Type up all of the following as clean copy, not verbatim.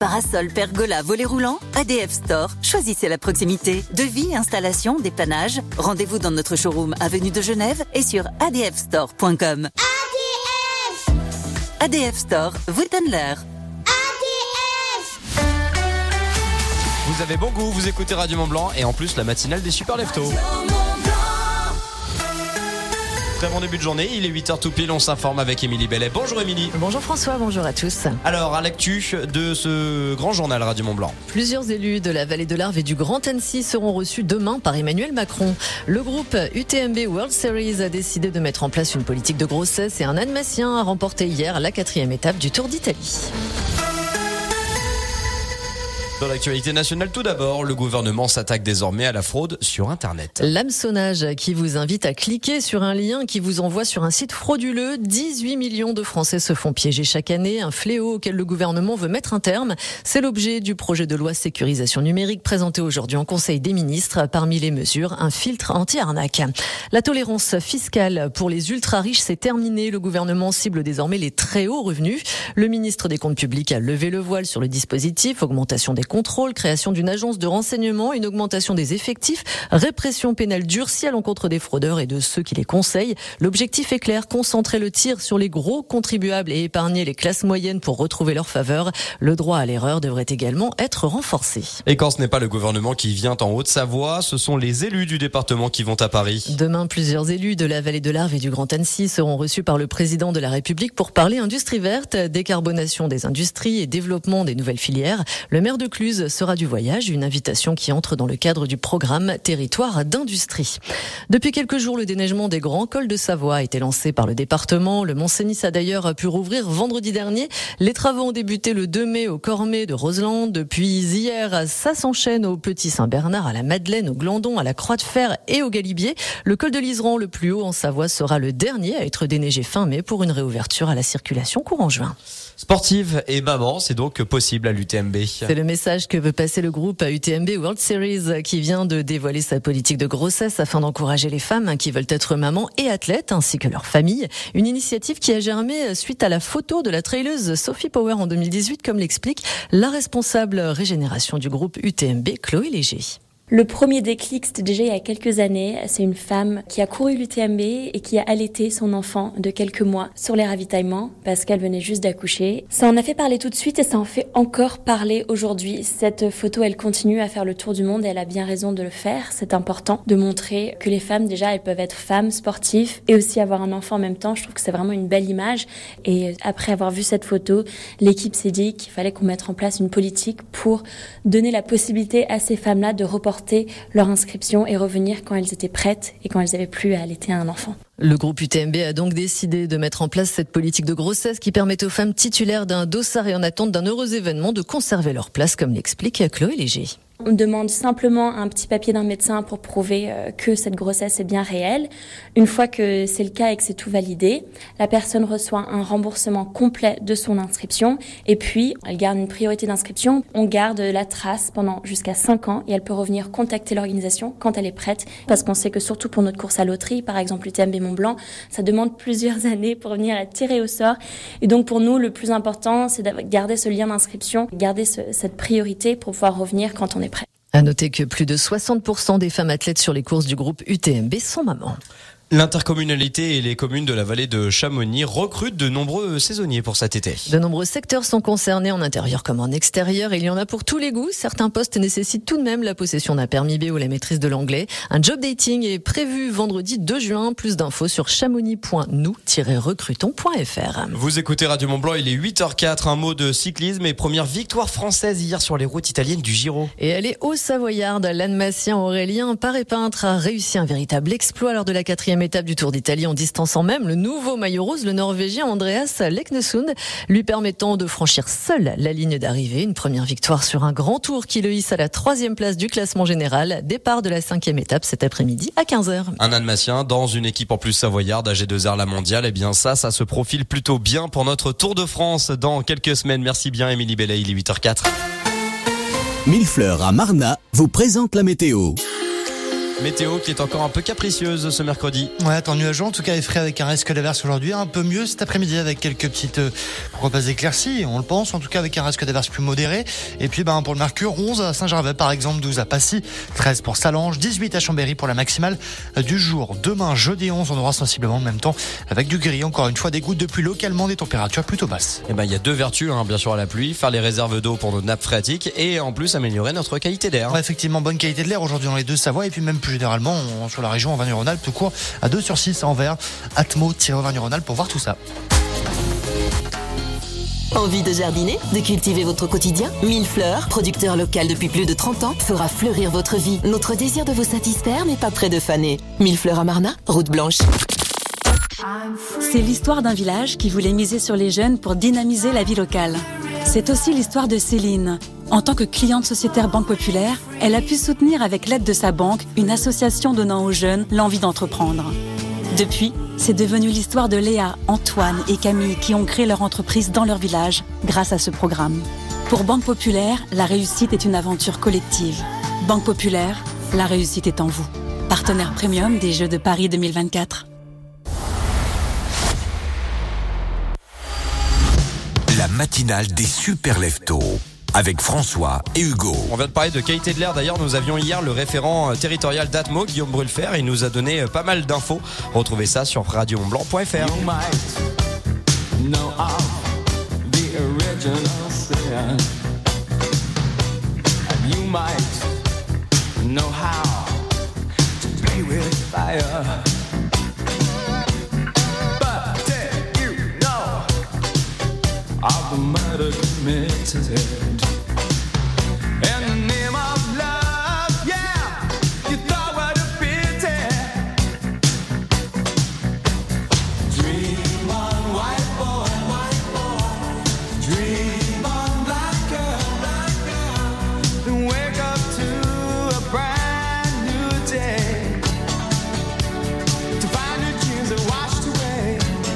Parasol, pergola, volet roulant, ADF Store. Choisissez la proximité. Devis, installation, dépannage. Rendez-vous dans notre showroom avenue de Genève et sur adfstore.com. ADF Store vous donne l'heure. Vous avez bon goût, vous écoutez Radio Mont-Blanc et en plus la matinale des Super Leftos. Très bon début de journée, il est 8h tout pile, on s'informe avec Émilie Bellet. Bonjour Émilie. Bonjour François, bonjour à tous. Alors, à l'actu de ce grand journal Radio Mont-Blanc. Plusieurs élus de la vallée de l'Arve et du Grand Annecy seront reçus demain par Emmanuel Macron. Le groupe UTMB World Series a décidé de mettre en place une politique de grossesse et un Annemassien a remporté hier la 4e étape du Tour d'Italie. Dans l'actualité nationale, tout d'abord, le gouvernement s'attaque désormais à la fraude sur Internet. L'hameçonnage qui vous invite à cliquer sur un lien qui vous envoie sur un site frauduleux. 18 millions de Français se font piéger chaque année, un fléau auquel le gouvernement veut mettre un terme. C'est l'objet du projet de loi sécurisation numérique présenté aujourd'hui en Conseil des ministres. Parmi les mesures, un filtre anti-arnaque. La tolérance fiscale pour les ultra-riches s'est terminée. Le gouvernement cible désormais les très hauts revenus. Le ministre des Comptes publics a levé le voile sur le dispositif, augmentation des contrôle, création d'une agence de renseignement, une augmentation des effectifs, répression pénale durcie à l'encontre des fraudeurs et de ceux qui les conseillent. L'objectif est clair, concentrer le tir sur les gros contribuables et épargner les classes moyennes pour retrouver leur faveur. Le droit à l'erreur devrait également être renforcé. Et quand ce n'est pas le gouvernement qui vient en Haute-Savoie, ce sont les élus du département qui vont à Paris. Demain, plusieurs élus de la vallée de l'Arve et du Grand Annecy seront reçus par le président de la République pour parler industrie verte, décarbonation des industries et développement des nouvelles filières. Le maire de Cluse sera du voyage, une invitation qui entre dans le cadre du programme Territoire d'industrie. Depuis quelques jours, le déneigement des grands cols de Savoie a été lancé par le département. Le Mont-Cenis a d'ailleurs pu rouvrir vendredi dernier. Les travaux ont débuté le 2 mai au Cormet de Roseland. Depuis hier, ça s'enchaîne au Petit Saint-Bernard, à la Madeleine, au Glandon, à la Croix de Fer et au Galibier. Le col de l'Iseran, le plus haut en Savoie, sera le dernier à être déneigé fin mai pour une réouverture à la circulation courant juin. Sportive et maman, c'est donc possible à l'UTMB. C'est le message que veut passer le groupe UTMB World Series qui vient de dévoiler sa politique de grossesse afin d'encourager les femmes qui veulent être mamans et athlètes ainsi que leurs familles. Une initiative qui a germé suite à la photo de la traileuse Sophie Power en 2018, comme l'explique la responsable régénération du groupe UTMB, Chloé Léger. Le premier déclic, c'était déjà il y a quelques années. C'est une femme qui a couru l'UTMB et qui a allaité son enfant de quelques mois sur les ravitaillements parce qu'elle venait juste d'accoucher. Ça en a fait parler tout de suite et ça en fait encore parler aujourd'hui. Cette photo, elle continue à faire le tour du monde et elle a bien raison de le faire. C'est important de montrer que les femmes, déjà, elles peuvent être femmes, sportives et aussi avoir un enfant en même temps. Je trouve que c'est vraiment une belle image. Et après avoir vu cette photo, l'équipe s'est dit qu'il fallait qu'on mette en place une politique pour donner la possibilité à ces femmes-là de reporter leur inscription et revenir quand elles étaient prêtes et quand elles n'avaient plus à allaiter un enfant. Le groupe UTMB a donc décidé de mettre en place cette politique de grossesse qui permet aux femmes titulaires d'un dossard et en attente d'un heureux événement de conserver leur place, comme l'explique Chloé Léger. On demande simplement un petit papier d'un médecin pour prouver que cette grossesse est bien réelle. Une fois que c'est le cas et que c'est tout validé, la personne reçoit un remboursement complet de son inscription et puis elle garde une priorité d'inscription. On garde la trace pendant jusqu'à 5 ans et elle peut revenir contacter l'organisation quand elle est prête parce qu'on sait que surtout pour notre course à loterie, par exemple l'UTMB Mont-Blanc, ça demande plusieurs années pour venir être tiré au sort. Et donc pour nous, le plus important, c'est de garder ce lien d'inscription, garder cette priorité pour pouvoir revenir quand on est prêt. À noter que plus de 60% des femmes athlètes sur les courses du groupe UTMB sont mamans. L'intercommunalité et les communes de la vallée de Chamonix recrutent de nombreux saisonniers pour cet été. De nombreux secteurs sont concernés en intérieur comme en extérieur. Il y en a pour tous les goûts. Certains postes nécessitent tout de même la possession d'un permis B ou la maîtrise de l'anglais. Un job dating est prévu vendredi 2 juin. Plus d'infos sur chamonix.nous-recrutons.fr. Vous écoutez Radio Mont-Blanc, il est 8h04. Un mot de cyclisme et première victoire française hier sur les routes italiennes du Giro. Et elle est au Savoyarde. L'Annemassien Aurélien Paré-Peintre a réussi un véritable exploit lors de la 4e étape du Tour d'Italie en distançant même le nouveau maillot rose, le Norvégien Andreas Leknesund, lui permettant de franchir seul la ligne d'arrivée. Une première victoire sur un grand tour qui le hisse à la 3e place du classement général. Départ de la 5e étape cet après-midi à 15h. Un Annemassien dans une équipe en plus savoyarde, AG2R la mondiale. Eh bien ça se profile plutôt bien pour notre Tour de France dans quelques semaines. Merci bien Émilie Bellet, il est 8h04. Millefleurs à Marnat vous présente la météo. météo qui est encore un peu capricieuse ce mercredi. Ouais, temps nuageux, en tout cas, et frais avec un risque d'averse aujourd'hui. Un peu mieux cet après-midi avec quelques petites, pourquoi pas éclaircies, on le pense, en tout cas avec un risque d'averse plus modéré. Et puis, pour le mercure, 11 à Saint-Gervais par exemple, 12 à Passy, 13 pour Salange, 18 à Chambéry pour la maximale du jour. Demain, jeudi 11, on aura sensiblement le même temps avec du gris. Encore une fois, des gouttes de pluie localement, des températures plutôt basses. Et il y a deux vertus, bien sûr, à la pluie. Faire les réserves d'eau pour nos nappes phréatiques et en plus améliorer notre qualité d'air. Ouais, effectivement, bonne qualité de l'air aujourd'hui dans les Deux-Savoie et puis même plus généralement sur la région Auvergne-Rhône-Alpes, tout court à 2 sur 6 à Anvers. Atmo-Auvergne-Rhône-Alpes pour voir tout ça. Envie de jardiner, de cultiver votre quotidien? Millefleurs, producteur local depuis plus de 30 ans, fera fleurir votre vie. Notre désir de vous satisfaire n'est pas près de faner. Millefleurs à Marna, route blanche. C'est l'histoire d'un village qui voulait miser sur les jeunes pour dynamiser la vie locale. C'est aussi l'histoire de Céline. En tant que cliente sociétaire Banque Populaire, elle a pu soutenir avec l'aide de sa banque une association donnant aux jeunes l'envie d'entreprendre. Depuis, c'est devenu l'histoire de Léa, Antoine et Camille qui ont créé leur entreprise dans leur village grâce à ce programme. Pour Banque Populaire, la réussite est une aventure collective. Banque Populaire, la réussite est en vous. Partenaire premium des Jeux de Paris 2024. La matinale des super leftos avec François et Hugo. On vient de parler de qualité de l'air. D'ailleurs, nous avions hier le référent territorial d'Atmo, Guillaume Brulfer. Il nous a donné pas mal d'infos. Retrouvez ça sur radiomontblanc.fr. Of the murder committed in the name of love, yeah, you thought what a pity. Dream on, white boy, dream on, black girl, then wake up to a brand new day, to find your dreams that washed away.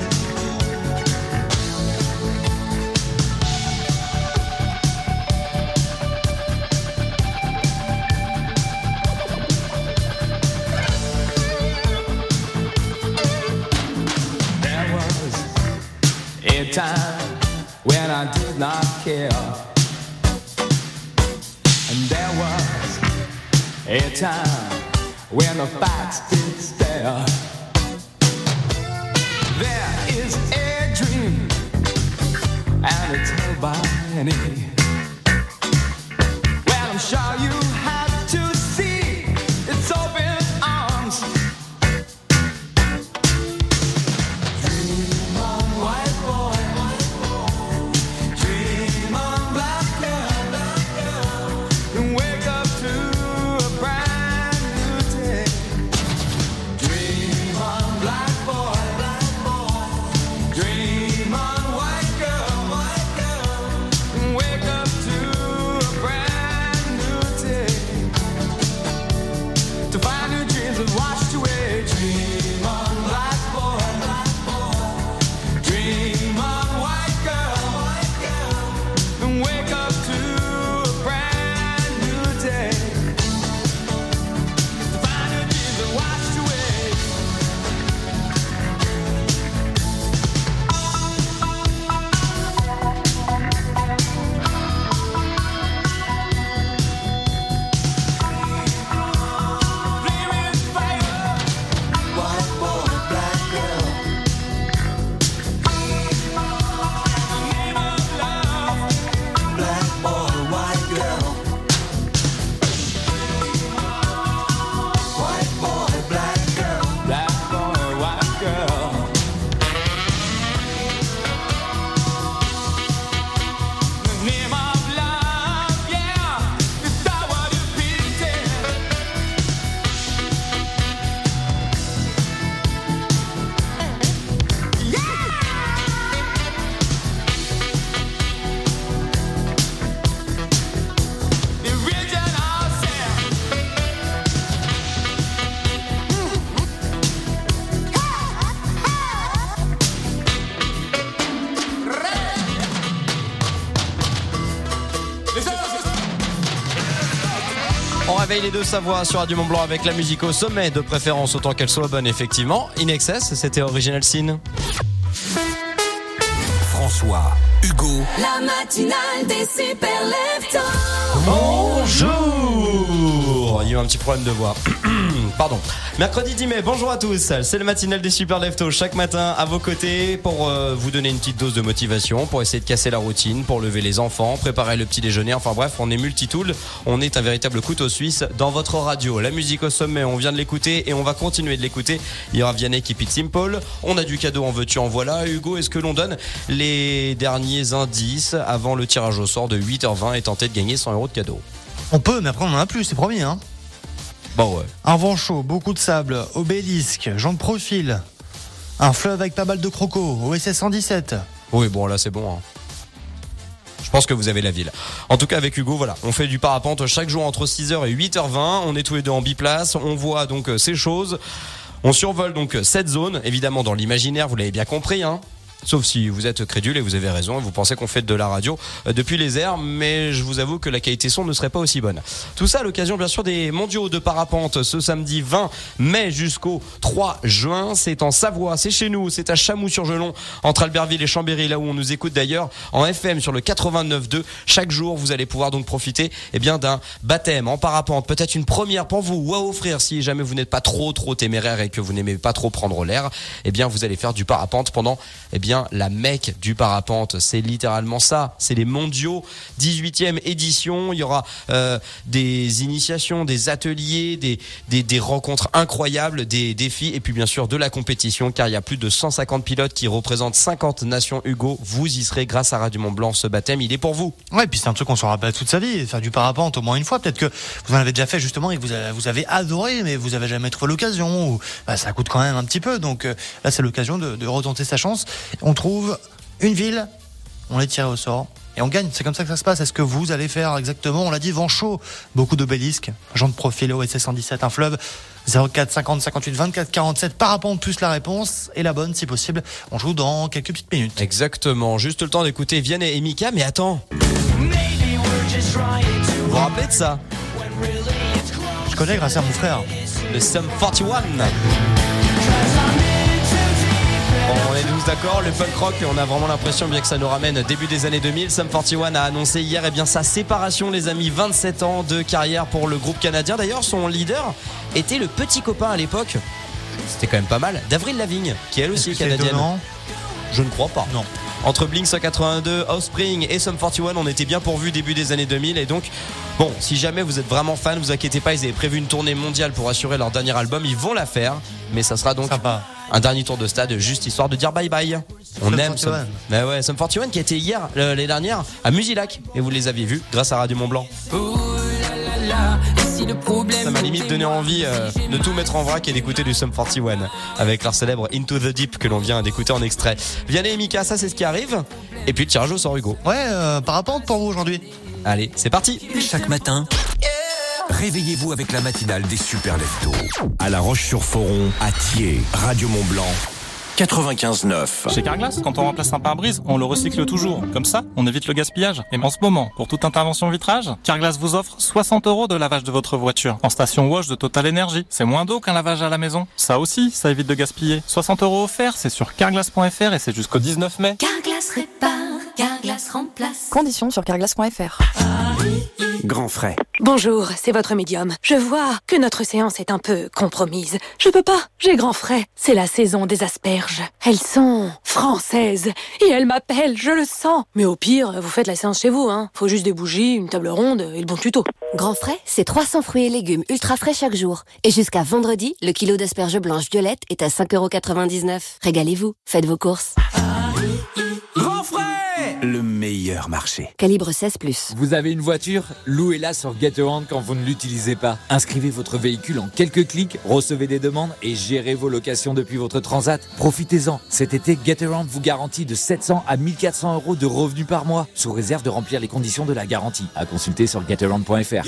A time when I did not care, and there was a time when the facts did stare. There is a dream, and it's held by many. Well, I'm sure you have to see its open arms. Dream on, white boy. Dream on, black girl, and wake up to a brand new day. Dream on, black boy, dream on, white girl, and wake up to a brand new day. To find your dreams have washed away. Dream on, black boy, dream on, white girl, and wake up to a brand new day. To find your dreams have washed away. Flaming fire, white boy, black girl. Name of love, black boy, white girl. White boy, black girl. Black boy, white girl. The name of love, yeah, is that what you pity? The original sin. On réveille les deux Savoie sur Radio Mont Blanc avec la musique au sommet, de préférence autant qu'elle soit bonne, effectivement. In Excess, c'était Original Sin. François, Hugo, La matinale des super leftos. Bonjour. Il y a eu un petit problème de voix. Pardon. Mercredi 10 mai, bonjour à tous. C'est le matinal des super leftos chaque matin à vos côtés pour vous donner une petite dose de motivation, pour essayer de casser la routine, pour lever les enfants, préparer le petit déjeuner. Enfin bref, on est multitool. On est un véritable couteau suisse dans votre radio. La musique au sommet, on vient de l'écouter et on va continuer de l'écouter. Il y aura Vianney Keep It Simple. On a du cadeau, en veux-tu, en voilà. Hugo, est-ce que l'on donne les derniers indices avant le tirage au sort de 8h20 et tenter de gagner 100 € de cadeau? On peut, mais après on en a plus, c'est promis, hein. Bon, ouais. Un vent chaud, beaucoup de sable, obélisque, gens de profil, un fleuve avec pas mal de crocos, OSS 117. Oui, bon, là, c'est bon, hein. Je pense que vous avez la ville. En tout cas, avec Hugo, voilà, on fait du parapente chaque jour entre 6h et 8h20. On est tous les deux en biplace. On voit donc ces choses. On survole donc cette zone, évidemment dans l'imaginaire, vous l'avez bien compris, hein. Sauf si vous êtes crédule et vous avez raison et vous pensez qu'on fait de la radio depuis les airs, mais je vous avoue que la qualité son ne serait pas aussi bonne. Tout ça à l'occasion bien sûr des mondiaux de parapente ce samedi 20 mai jusqu'au 3 juin. C'est en Savoie, c'est chez nous, c'est à Chamoux-sur-Gelon, entre Albertville et Chambéry, là où on nous écoute d'ailleurs en FM sur le 89.2. Chaque jour, vous allez pouvoir donc profiter d'un baptême en parapente, peut-être une première pour vous ou à offrir si jamais vous n'êtes pas trop téméraire et que vous n'aimez pas trop prendre l'air. Vous allez faire du parapente pendant la Mecque du parapente, c'est littéralement ça, c'est les mondiaux, 18e édition, il y aura des initiations, des ateliers, des rencontres incroyables, des défis et puis bien sûr de la compétition, car il y a plus de 150 pilotes qui représentent 50 nations. Hugo, vous y serez grâce à Radio Mont Blanc, ce baptême, il est pour vous. Ouais, et puis c'est un truc qu'on se rappelle toute sa vie, faire du parapente au moins une fois, peut-être que vous en avez déjà fait justement et que vous avez adoré, mais vous avez jamais trouvé l'occasion, ou ça coûte quand même un petit peu, donc là c'est l'occasion de retenter sa chance. On trouve une ville, on les tire au sort et on gagne. C'est comme ça que ça se passe. Est-ce que vous allez faire exactement? On l'a dit, vent chaud, beaucoup d'obélisques, gens de profil, OSS 117, un fleuve, 04 50 58 24 47, parapente plus la réponse et la bonne si possible. On joue dans quelques petites minutes. Exactement, juste le temps d'écouter Vianney et Mika, mais attends. Vous vous rappelez de ça? Je connais grâce à mon frère. Le Sum 41. On est tous d'accord, le punk rock, on a vraiment l'impression bien que ça nous ramène début des années 2000. Sum 41 a annoncé hier sa séparation, les amis, 27 ans de carrière pour le groupe canadien. D'ailleurs, son leader était le petit copain à l'époque, c'était quand même pas mal, d'Avril Lavigne, qui elle aussi est canadienne. Étonnant. Je ne crois pas. Non. Entre Blink 182, Offspring et Sum 41, on était bien pourvus début des années 2000 et donc bon, si jamais vous êtes vraiment fan, vous inquiétez pas, ils avaient prévu une tournée mondiale pour assurer leur dernier album, ils vont la faire, mais ça sera donc sympa. Un dernier tour de stade juste histoire de dire bye bye. On Sum aime 41. Mais ouais, Sum 41 qui était hier l'année dernière à Musilac et vous les aviez vus grâce à Radio Mont Blanc. Ça m'a limite donné envie de tout mettre en vrac et d'écouter du Sum 41 avec leur célèbre Into the Deep que l'on vient d'écouter en extrait. Vianney et Mika, ça c'est ce qui arrive. Et puis le tirage au sort, Hugo. Ouais, parapente pour vous aujourd'hui. Allez, c'est parti. chaque matin, réveillez-vous avec la matinale des super leftos. À La Roche-sur-Foron, à Thiers, Radio Mont Blanc, 95.9. Chez Carglass, quand on remplace un pare-brise, on le recycle toujours. Comme ça, on évite le gaspillage. Et en ce moment, pour toute intervention vitrage, Carglass vous offre 60 € de lavage de votre voiture en station wash de Total Energy. C'est moins d'eau qu'un lavage à la maison. Ça aussi, ça évite de gaspiller. 60 € offerts, c'est sur carglass.fr et c'est jusqu'au 19 mai. Carglass répare, Carglass remplace. Conditions sur carglass.fr. Grand frais. Bonjour, c'est votre médium. Je vois que notre séance est un peu compromise. Je peux pas, j'ai grand frais. C'est la saison des asperges. Elles sont françaises et elles m'appellent, je le sens. Mais au pire, vous faites la séance chez vous, hein. Faut juste des bougies, une table ronde et le bon tuto. Grand frais, c'est 300 fruits et légumes ultra frais chaque jour. Et jusqu'à vendredi, le kilo d'asperges blanches violettes est à 5,99 €. Régalez-vous, faites vos courses. Grand frais, le meilleur marché. Calibre 16+. Vous avez une voiture? Louez-la sur Getaround quand vous ne l'utilisez pas. Inscrivez votre véhicule en quelques clics, recevez des demandes et gérez vos locations depuis votre transat. Profitez-en. Cet été, Getaround vous garantit de 700 à 1400 € de revenus par mois, sous réserve de remplir les conditions de la garantie. À consulter sur getaround.fr.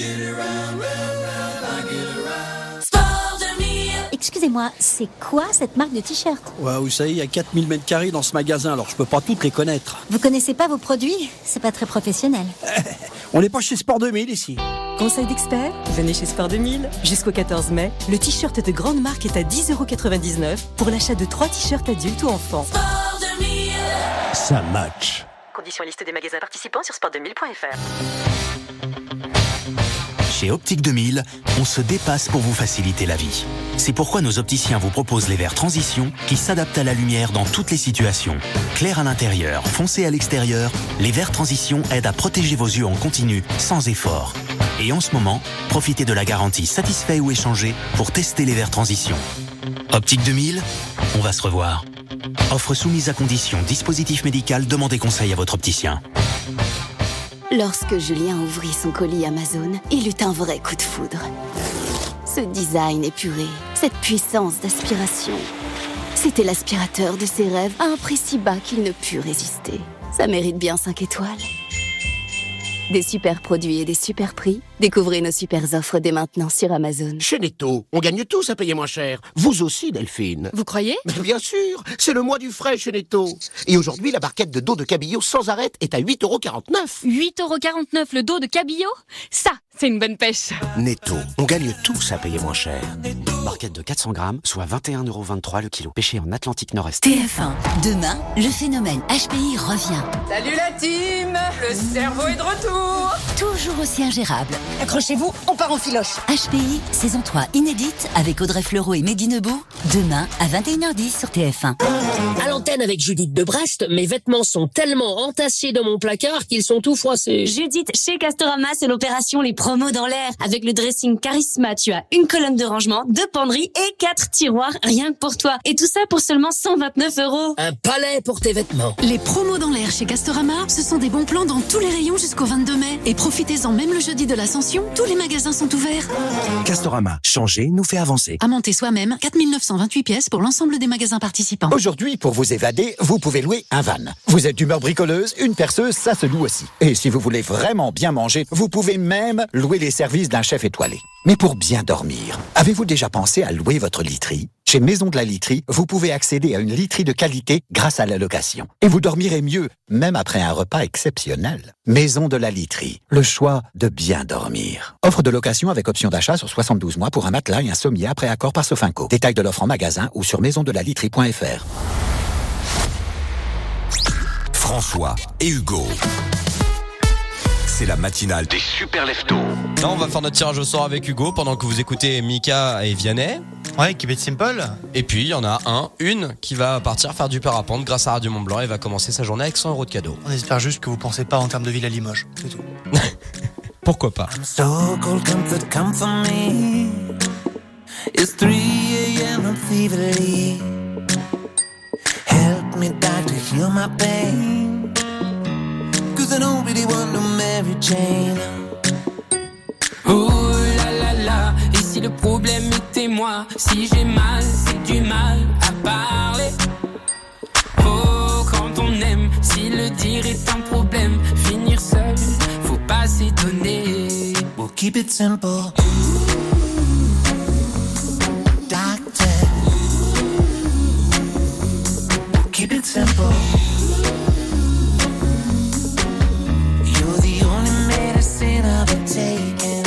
Excusez-moi, c'est quoi cette marque de t-shirt? Ouais, vous savez, il y a 4000 mètres carrés dans ce magasin, alors je peux pas toutes les connaître. Vous connaissez pas vos produits? C'est pas très professionnel. On n'est pas chez Sport 2000 ici. Conseil d'experts, venez chez Sport 2000. Jusqu'au 14 mai, le t-shirt de grande marque est à 10,99€ pour l'achat de 3 t-shirts adultes ou enfants. Sport 2000. Ça match. Conditions et liste des magasins participants sur sport2000.fr. Chez Optique 2000, on se dépasse pour vous faciliter la vie. C'est pourquoi nos opticiens vous proposent les verres transition qui s'adaptent à la lumière dans toutes les situations. Clair à l'intérieur, foncé à l'extérieur, les verres transition aident à protéger vos yeux en continu, sans effort. Et en ce moment, profitez de la garantie satisfait ou échangé pour tester les verres transition. Optique 2000, on va se revoir. Offre soumise à condition, dispositif médical, demandez conseil à votre opticien. Lorsque Julien ouvrit son colis Amazon, il eut un vrai coup de foudre. Ce design épuré, cette puissance d'aspiration. C'était l'aspirateur de ses rêves à un prix si bas qu'il ne put résister. Ça mérite bien 5 étoiles. Des super produits et des super prix. Découvrez nos super offres dès maintenant sur Amazon. Chez Netto, on gagne tous à payer moins cher. Vous aussi, Delphine. Vous croyez? Mais bien sûr, c'est le mois du frais chez Netto. Et aujourd'hui, la barquette de dos de cabillaud sans arrêt est à 8,49€. 8,49€ le dos de cabillaud? Ça, c'est une bonne pêche. Netto, on gagne tous à payer moins cher. Barquette de 400 grammes, soit 21,23€ le kilo. Pêché en Atlantique Nord-Est. TF1. Demain, le phénomène HPI revient. Salut la team! Le cerveau est de retour! Toujours aussi ingérable. Accrochez-vous, on part en filoche. HPI, saison 3 inédite avec Audrey Fleurot et Mehdi Nebou. Demain à 21h10 sur TF1. À l'antenne avec Judith de Brest, mes vêtements sont tellement entassés dans mon placard qu'ils sont tout froissés. Judith, chez Castorama, c'est l'opération Les Promos dans l'air. Avec le dressing Charisma, tu as une colonne de rangement, 2 penderies et 4 tiroirs rien que pour toi. Et tout ça pour seulement 129€. Un palais pour tes vêtements. Les promos dans l'air chez Castorama, ce sont des bons plans dans tous les rayons jusqu'au 22 mai. Et profitez-en même le jeudi de l'Ascension, tous les magasins sont ouverts. Castorama, changer nous fait avancer. À monter soi-même, 4928 pièces pour l'ensemble des magasins participants. Aujourd'hui, pour vous évader, vous pouvez louer un van. Vous êtes d'humeur bricoleuse, une perceuse, ça se loue aussi. Et si vous voulez vraiment bien manger, vous pouvez même louer les services d'un chef étoilé. Mais pour bien dormir, avez-vous déjà pensé à louer votre literie ? Chez Maison de la Literie, vous pouvez accéder à une literie de qualité grâce à la location. Et vous dormirez mieux, même après un repas exceptionnel. Maison de la Literie, le choix de bien dormir. Offre de location avec option d'achat sur 72 mois pour un matelas et un sommier après accord par Sofinco. Détails de l'offre en magasin ou sur maisondelaliterie.fr. François et Hugo. C'est la matinale des super leftos. Là, on va faire notre tirage au sort avec Hugo pendant que vous écoutez Mika et Vianney. Ouais, keep it simple. Et puis, il y en a une qui va partir faire du parapente grâce à Radio Mont-Blanc et va commencer sa journée avec 100€ de cadeau. On espère juste que vous pensez pas en termes de ville à Limoges, c'est tout. Pourquoi pas? I'm so cold, come for me. It's 3 a.m. I'm feverly. Help me, doctor, heal my pain. 'Cause I don't really want no Mary Jane. Oh là là là, et si le problème était moi? Si j'ai mal, c'est du mal à parler. Oh, quand on aime, si le dire est un problème, finir seul, faut pas s'étonner. We'll keep it simple. Doctor, we'll keep it simple. You're the only medicine I've been taking.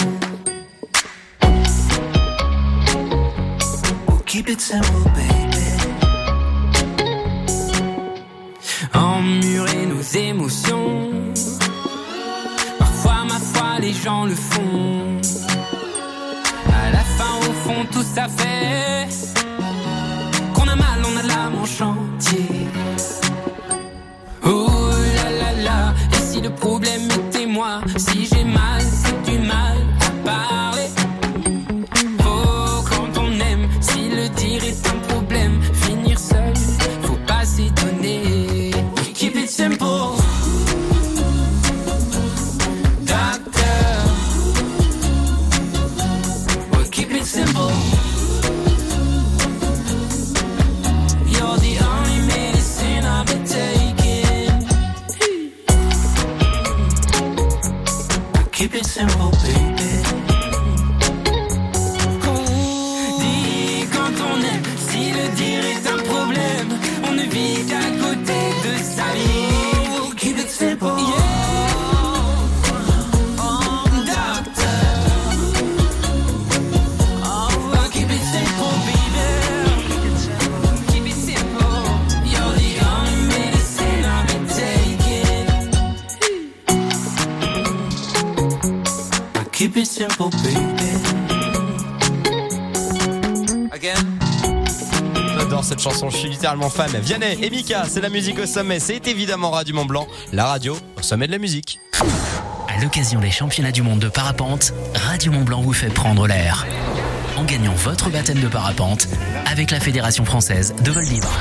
We'll keep it simple, baby. Emmurer nos émotions. Parfois, ma foi, les gens le font. À la fin, au fond, tout ça fait qu'on a mal, on a l'âme en chantier. Oh là là là, et si le problème était moi? Si j'ai mal, c'est du mal à parler. Oh, quand on aime, si le dire est un problème, finir seul, faut pas s'étonner. Keep it simple. Doctor, well, keep it simple. You're the only medicine I've been taking. Keep it simple, baby. Dis quand on aime, si le dire est un problème, on ne vit qu'à côté de sa vie. Keep it simple. Yeah. Doctor, Keep it simple, baby. Again. J'adore cette chanson, je suis littéralement fan. Vianney et Mika, c'est la musique au sommet. C'est évidemment Radio Mont Blanc, la radio au sommet de la musique. À l'occasion des championnats du monde de parapente, Radio Mont Blanc vous fait prendre l'air. En gagnant votre baptême de parapente avec la Fédération Française de Vol Libre.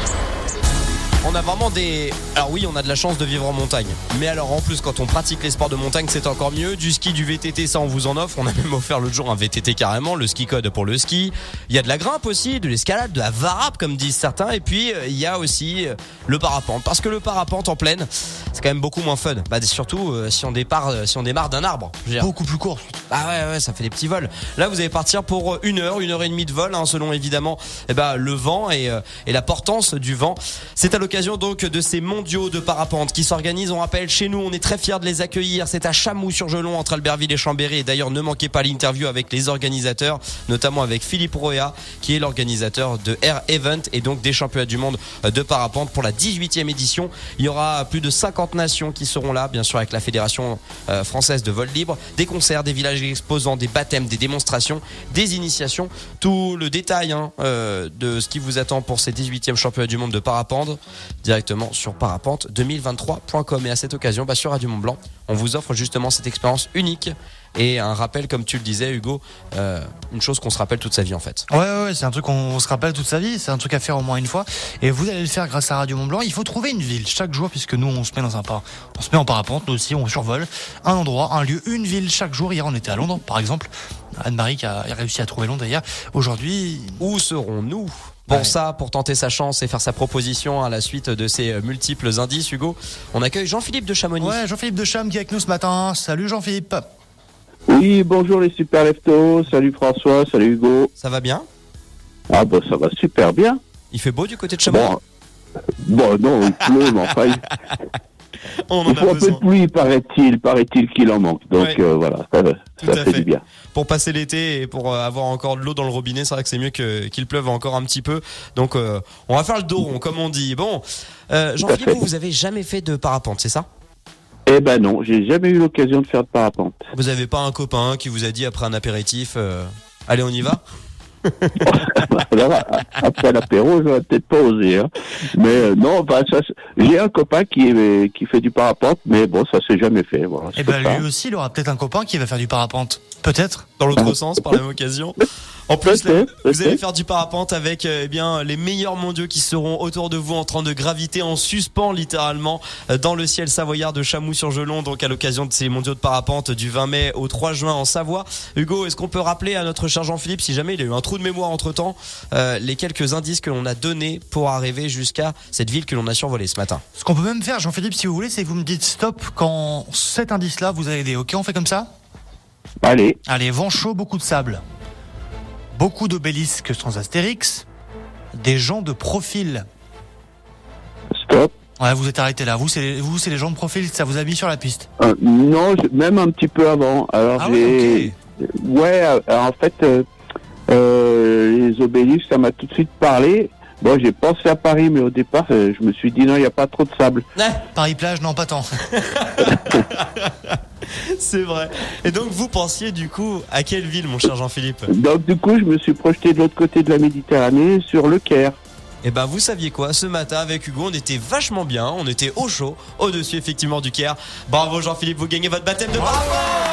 On a vraiment des... Alors oui, on a de la chance de vivre en montagne. Mais alors en plus, quand on pratique les sports de montagne, c'est encore mieux. Du ski, du VTT, ça on vous en offre. On a même offert l'autre jour un VTT carrément, le ski code pour le ski. Il y a de la grimpe aussi, de l'escalade, de la varap comme disent certains. Et puis il y a aussi le parapente. Parce que le parapente en plaine, c'est quand même beaucoup moins fun. Bah, surtout si on démarre d'un arbre. Beaucoup plus court. Ah ouais, ça fait des petits vols. Là, vous allez partir pour 1 heure et demie de vol, selon évidemment le vent et la portance du vent. C'est à l'occasion donc de ces mondiaux de parapente qui s'organisent. On rappelle, chez nous, on est très fiers de les accueillir. C'est à Chamoux-sur-Gelon, entre Albertville et Chambéry. Et d'ailleurs, ne manquez pas l'interview avec les organisateurs, notamment avec Philippe Roya, qui est l'organisateur de Air Event et donc des championnats du monde de parapente pour la 18e édition. Il y aura plus de 50 nations qui seront là, bien sûr, avec la Fédération française de vol libre, des concerts, des villages exposants, des baptêmes, des démonstrations, des initiations. Tout le détail de ce qui vous attend pour ces 18e championnats du monde de parapente directement sur parapente2023.com. Et à cette occasion, sur Radio Mont Blanc, on vous offre justement cette expérience unique et un rappel, comme tu le disais Hugo, une chose qu'on se rappelle toute sa vie en fait. Ouais, c'est un truc qu'on se rappelle toute sa vie, c'est un truc à faire au moins une fois et vous allez le faire grâce à Radio Mont Blanc. Il faut trouver une ville chaque jour, puisque nous on se met en parapente, nous aussi on survole un endroit, un lieu, une ville chaque jour. Hier on était à Londres par exemple, Anne-Marie qui a réussi à trouver Londres hier. Aujourd'hui, où serons-nous ? Pour tenter sa chance et faire sa proposition à la suite de ces multiples indices, Hugo, on accueille Jean-Philippe de Chamonix. Ouais, Jean-Philippe de Cham qui est avec nous ce matin. Salut Jean-Philippe. Oui, bonjour les super leftos. Salut François, salut Hugo. Ça va bien ? Ah ça va super bien. Il fait beau du côté de Chamonix ? Bon, non, il pleut, mais enfin... Il faut un peu de pluie, paraît-il qu'il en manque. Donc voilà, ça fait du bien. Pour passer l'été et pour avoir encore de l'eau dans le robinet, c'est vrai que c'est mieux qu'il pleuve encore un petit peu. Donc on va faire le dos rond, comme on dit. Bon, Jean-Philippe, vous avez jamais fait de parapente, c'est ça ? Eh ben non, j'ai jamais eu l'occasion de faire de parapente. Vous avez pas un copain qui vous a dit après un apéritif, allez on y va ? Après l'apéro, j'aurais peut-être pas osé, hein. Mais non, j'ai un copain qui fait du parapente, mais bon, ça s'est jamais fait. Voilà, lui aussi, il aura peut-être un copain qui va faire du parapente, peut-être. Dans l'autre sens, par la même occasion. En plus, là, vous allez faire du parapente avec les meilleurs mondiaux qui seront autour de vous en train de graviter en suspens littéralement dans le ciel savoyard de Chamoux-sur-Gelon, donc à l'occasion de ces mondiaux de parapente du 20 mai au 3 juin en Savoie. Hugo, est-ce qu'on peut rappeler à notre cher Jean-Philippe, si jamais il a eu un trou de mémoire entre-temps, les quelques indices que l'on a donnés pour arriver jusqu'à cette ville que l'on a survolée ce matin ? Ce qu'on peut même faire, Jean-Philippe, si vous voulez, c'est que vous me dites stop quand cet indice-là vous a aidé. Ok, on fait comme ça ? Allez, vent chaud, beaucoup de sable. Beaucoup d'obélisques sans Astérix, des gens de profil. Stop. Ouais, vous êtes arrêté là. Vous, c'est les gens de profil, ça vous a mis sur la piste. Non, même un petit peu avant. Alors en fait, les obélisques, ça m'a tout de suite parlé. Bon, j'ai pensé à Paris, mais au départ, je me suis dit non, il n'y a pas trop de sable. Paris-Plage, non, pas tant. C'est vrai. Et donc, vous pensiez du coup à quelle ville, mon cher Jean-Philippe ? Donc, du coup, je me suis projeté de l'autre côté de la Méditerranée, sur le Caire. Et vous saviez quoi ? Ce matin, avec Hugo, on était vachement bien, on était au chaud, au-dessus effectivement du Caire. Bravo Jean-Philippe, vous gagnez votre baptême de parapente !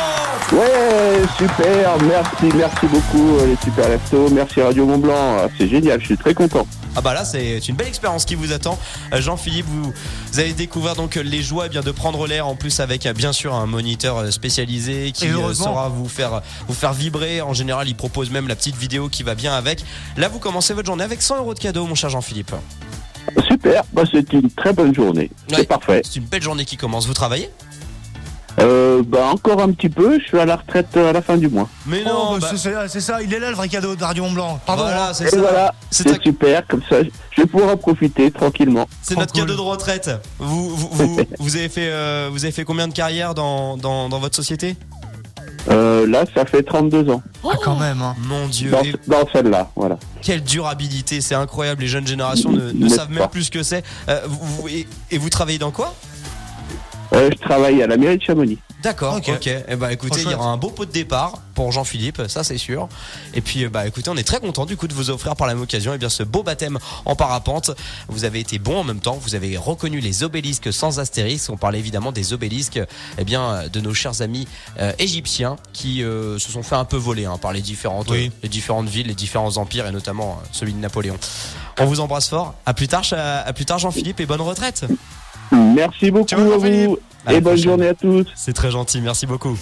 Ouais, super, merci beaucoup les super leftos, merci Radio Mont Blanc, c'est génial, je suis très content. Là c'est une belle expérience qui vous attend. Jean-Philippe, vous allez découvrir donc les joies de prendre l'air, en plus avec bien sûr un moniteur spécialisé qui saura vous faire vibrer. En général, il propose même la petite vidéo qui va bien avec. Là, vous commencez votre journée avec 100 € de cadeau, mon cher Jean-Philippe. Super, c'est une très bonne journée, c'est parfait. C'est une belle journée qui commence. Vous travaillez ? Encore un petit peu, je suis à la retraite à la fin du mois. Mais non, c'est ça, il est là le vrai cadeau de Radio Mont Blanc. Pardon. Voilà, c'est ça. Voilà, c'est super, comme ça, je vais pouvoir en profiter tranquillement. C'est notre cadeau de retraite. Vous avez fait combien de carrières dans votre société ? Là, ça fait 32 ans. Quand même, hein. Mon Dieu. Dans celle-là, voilà. Quelle durabilité, c'est incroyable. Les jeunes générations ne savent même plus ce que c'est. Et vous travaillez dans quoi ? Je travaille à la mairie de Chamonix. D'accord, ok. Eh ben, écoutez, il y aura un beau pot de départ pour Jean-Philippe, ça c'est sûr. Et puis, écoutez, on est très content du coup de vous offrir par la même occasion, eh bien, ce beau baptême en parapente. Vous avez été bon en même temps, vous avez reconnu les obélisques sans astérisque. On parlait évidemment des obélisques, eh bien, de nos chers amis égyptiens qui se sont fait un peu voler par les différentes villes, les différents empires et notamment celui de Napoléon. On vous embrasse fort. À plus tard Jean-Philippe, et bonne retraite. Merci beaucoup à vous et bonne journée à tous. C'est très gentil, merci beaucoup.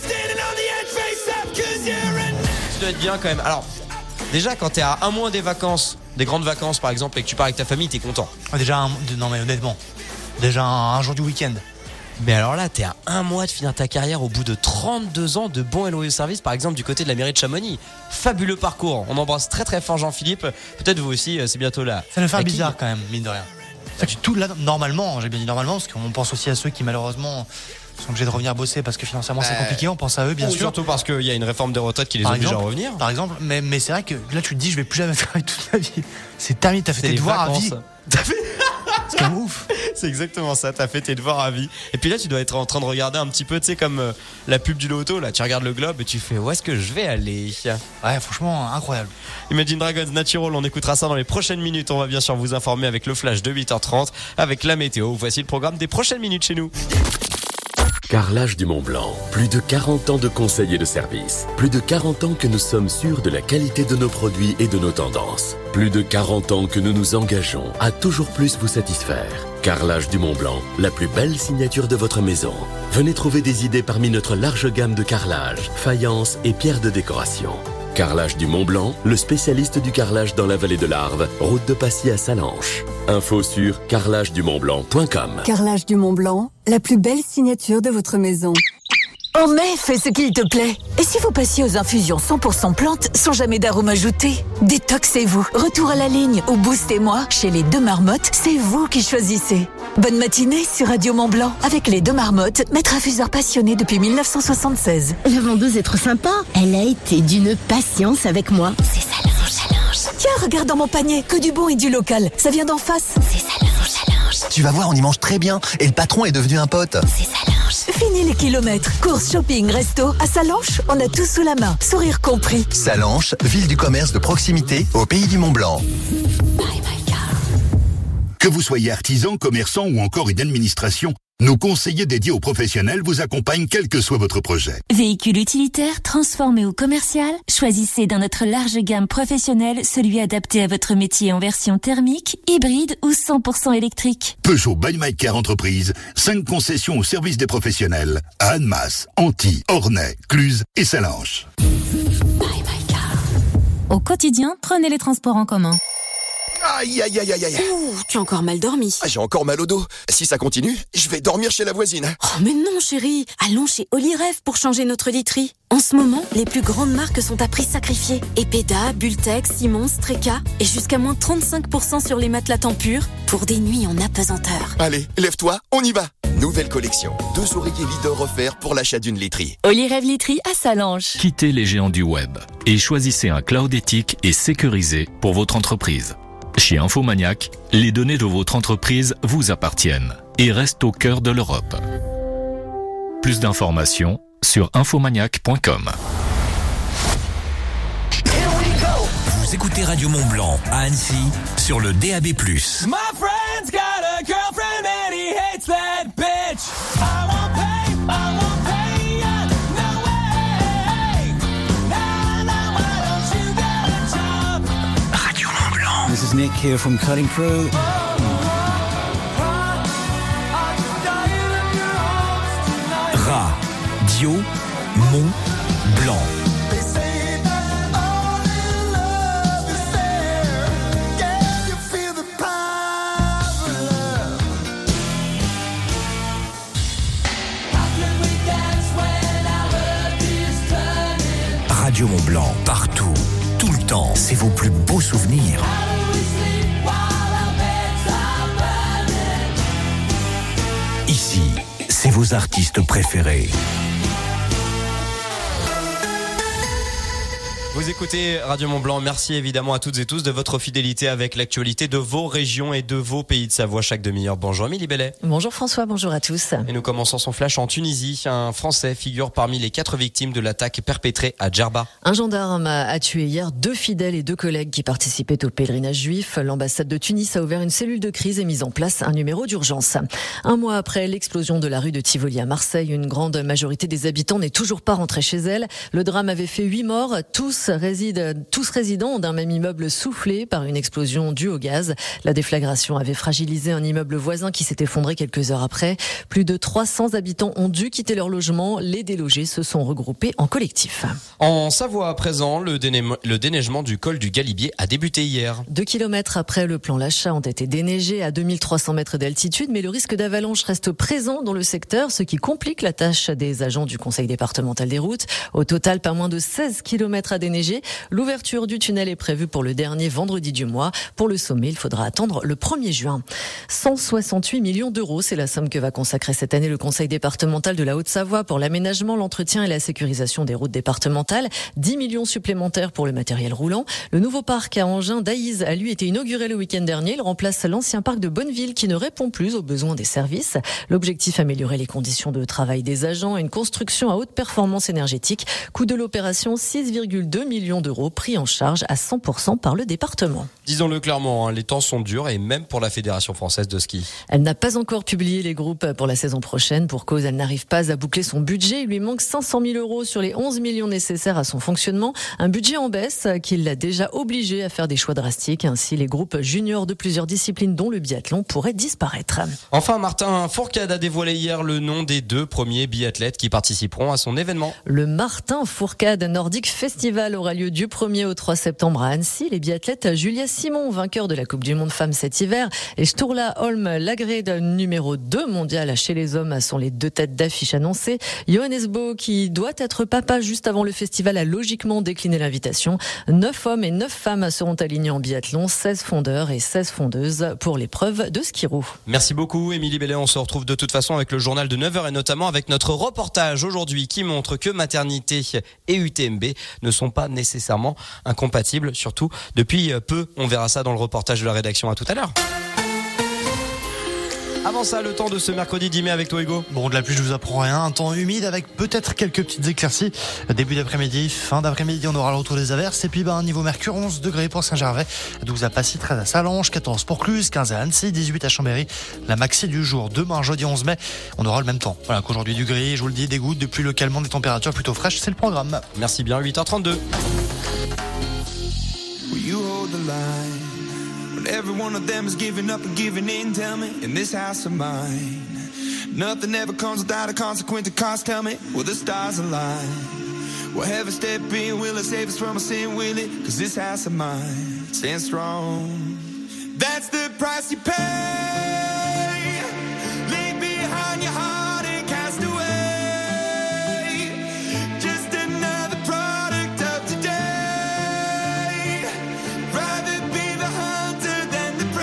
Tu dois être bien quand même. Alors, déjà quand t'es à un mois des vacances, des grandes vacances par exemple, et que tu pars avec ta famille, t'es content. Non mais honnêtement, déjà un jour du week-end. Mais alors là, t'es à un mois de finir ta carrière au bout de 32 ans de bons et loyaux services, par exemple du côté de la mairie de Chamonix. Fabuleux parcours. On embrasse très très fort Jean-Philippe. Peut-être vous aussi, c'est bientôt là. Ça me fait bizarre quand même, mine de rien. C'est tout là, normalement, j'ai bien dit normalement, parce qu'on pense aussi à ceux qui malheureusement sont obligés de revenir bosser parce que financièrement c'est compliqué, on pense à eux bien sûr. Surtout parce qu'il y a une réforme des retraites qui les oblige à revenir. Par exemple, mais c'est vrai que là tu te dis je vais plus jamais travailler toute ma vie. C'est terminé, t'as fait tes devoirs à vie. C'est comme ouf. C'est exactement ça, t'as fait tes devoirs à vie. Et puis là tu dois être en train de regarder un petit peu, tu sais, comme la pub du loto, là tu regardes le globe et tu fais où est-ce que je vais aller. Ouais, franchement incroyable. Imagine Dragons Natural, on écoutera ça dans les prochaines minutes. On va bien sûr vous informer avec le flash de 8h30 avec la météo. Voici le programme des prochaines minutes chez nous. Carrelage du Mont-Blanc. Plus de 40 ans de conseils et de services. Plus de 40 ans que nous sommes sûrs de la qualité de nos produits et de nos tendances. Plus de 40 ans que nous nous engageons à toujours plus vous satisfaire. Carrelage du Mont-Blanc, la plus belle signature de votre maison. Venez trouver des idées parmi notre large gamme de carrelage, faïence et pierres de décoration. Carrelage du Mont-Blanc, le spécialiste du carrelage dans la vallée de l'Arve, route de Passy à Salanches. Info sur carrelagedumontblanc.com. Carrelage du Mont-Blanc, la plus belle signature de votre maison. En mai, fais ce qu'il te plaît. Et si vous passiez aux infusions 100% plantes sans jamais d'arôme ajouté? Détoxez-vous. Retour à la ligne ou boostez-moi. Chez les Deux Marmottes, c'est vous qui choisissez. Bonne matinée sur Radio Mont-Blanc. Avec les Deux Marmottes, maître infuseur passionné depuis 1976. La vendeuse est trop sympa. Elle a été d'une patience avec moi. C'est Salange. Tiens, regarde dans mon panier. Que du bon et du local. Ça vient d'en face. C'est Salange. Tu vas voir, on y mange très bien. Et le patron est devenu un pote. C'est Salange. Fini les kilomètres. Courses, shopping, resto. À Salanches, on a tout sous la main. Sourire compris. Salanches, ville du commerce de proximité au pays du Mont-Blanc. Que vous soyez artisan, commerçant ou encore une administration, nos conseillers dédiés aux professionnels vous accompagnent quel que soit votre projet. Véhicule utilitaire, transformé ou commercial, choisissez dans notre large gamme professionnelle celui adapté à votre métier en version thermique, hybride ou 100% électrique. Peugeot by My Car Entreprise, 5 concessions au service des professionnels à Annemasse, Antilles, Ornay, Cluse et Salanches. Au quotidien, prenez les transports en commun. Aïe, aïe, aïe, aïe, aïe. Ouh, tu as encore mal dormi. J'ai encore mal au dos. Si ça continue, je vais dormir chez la voisine. Oh, mais non, chérie. Allons chez Olirev pour changer notre literie. En ce moment, les plus grandes marques sont à prix sacrifié. Epeda, Bultex, Simons, Treka. Et jusqu'à moins 35% sur les matelas Tempur pour des nuits en apesanteur. Allez, lève-toi, on y va. Nouvelle collection. 2 oreillers leader offerts pour l'achat d'une literie. Olirev Literie à Salanches. Quittez les géants du web et choisissez un cloud éthique et sécurisé pour votre entreprise. Chez Infomaniac, les données de votre entreprise vous appartiennent et restent au cœur de l'Europe. Plus d'informations sur infomaniac.com. Vous écoutez Radio Mont-Blanc à Annecy sur le DAB+. My friend's got a girlfriend and he hates that bitch. I won't pay, ya, no way. Now, why don't you get a job? Radio Mont-Blanc. This is Nick here from Cutting Crew. Radio Mont-Blanc. Radio Mont-Blanc, partout, tout le temps, c'est vos plus beaux souvenirs. Ici, c'est vos artistes préférés. Vous écoutez Radio Mont-Blanc. Merci évidemment à toutes et tous de votre fidélité avec l'actualité de vos régions et de vos pays de Savoie chaque demi-heure. Bonjour Émilie Bellet. Bonjour François, bonjour à tous. Et nous commençons son flash en Tunisie. Un Français figure parmi les 4 victimes de l'attaque perpétrée à Djerba. Un gendarme a tué hier 2 fidèles et 2 collègues qui participaient au pèlerinage juif. L'ambassade de Tunis a ouvert une cellule de crise et mis en place un numéro d'urgence. Un mois après l'explosion de la rue de Tivoli à Marseille, une grande majorité des habitants n'est toujours pas rentrée chez elle. Le drame avait fait 8 morts, tous résidents d'un même immeuble soufflé par une explosion due au gaz. La déflagration avait fragilisé un immeuble voisin qui s'est effondré quelques heures après. Plus de 300 habitants ont dû quitter leur logement. Les délogés se sont regroupés en collectif. En Savoie à présent, le déneigement du col du Galibier a débuté hier. 2 kilomètres après le plan Lachat ont été déneigés à 2300 mètres d'altitude, mais le risque d'avalanche reste présent dans le secteur, ce qui complique la tâche des agents du Conseil départemental des routes. Au total, pas moins de 16 kilomètres à déneiger. L'ouverture du tunnel est prévue pour le dernier vendredi du mois. Pour le sommet, il faudra attendre le 1er juin. 168 millions d'euros, c'est la somme que va consacrer cette année le Conseil départemental de la Haute-Savoie pour l'aménagement, l'entretien et la sécurisation des routes départementales. 10 millions supplémentaires pour le matériel roulant. Le nouveau parc à Engins d'Aïs a lui été inauguré le week-end dernier. Il remplace l'ancien parc de Bonneville qui ne répond plus aux besoins des services. L'objectif, améliorer les conditions de travail des agents et une construction à haute performance énergétique. Coût de l'opération, 6,2 millions d'euros pris en charge à 100% par le département. Disons-le clairement, les temps sont durs et même pour la Fédération française de ski. Elle n'a pas encore publié les groupes pour la saison prochaine. Pour cause, elle n'arrive pas à boucler son budget. Il lui manque 500 000 euros sur les 11 millions nécessaires à son fonctionnement. Un budget en baisse qui l'a déjà obligé à faire des choix drastiques. Ainsi, les groupes juniors de plusieurs disciplines, dont le biathlon, pourraient disparaître. Enfin, Martin Fourcade a dévoilé hier le nom des 2 premiers biathlètes qui participeront à son événement. Le Martin Fourcade Nordic Festival aura lieu du 1er au 3 septembre à Annecy. Les biathlètes Julia Simon, vainqueur de la Coupe du Monde Femmes cet hiver, et Sturla Holm Lagré, numéro 2 mondial chez les hommes, sont les 2 têtes d'affiche annoncées. Johannes Bo, qui doit être papa juste avant le festival, a logiquement décliné l'invitation. 9 hommes et 9 femmes seront alignés en biathlon, 16 fondeurs et 16 fondeuses pour l'épreuve de ski roue. Merci beaucoup Émilie Bellet. On se retrouve de toute façon avec le journal de 9h et notamment avec notre reportage aujourd'hui qui montre que maternité et UTMB ne sont pas nécessairement incompatibles, surtout depuis peu. On verra ça dans le reportage de la rédaction. À tout à l'heure. Avant ça, le temps de ce mercredi 10 mai avec toi Hugo. Bon, de la pluie, je vous apprends rien. Un temps humide avec peut-être quelques petites éclaircies. Début d'après-midi, fin d'après-midi, on aura le retour des averses. Et puis, niveau mercure, 11 degrés pour Saint-Gervais, 12 à Passy, 13 à Sallanches, 14 pour Cluse, 15 à Annecy, 18 à Chambéry. La maxi du jour, demain, jeudi 11 mai, on aura le même temps. Voilà, qu'aujourd'hui du gris, je vous le dis, des gouttes, depuis localement des températures plutôt fraîches, c'est le programme. Merci bien, 8h32. Every one of them is giving up and giving in. Tell me, in this house of mine, nothing ever comes without a consequence of cost. Tell me, will the stars align? Will heaven step in? Will it save us from our sin? Will it? 'Cause this house of mine stands strong. That's the price you pay. Leave behind your heart and cast away. Just another product of today. Rather be the hunter than the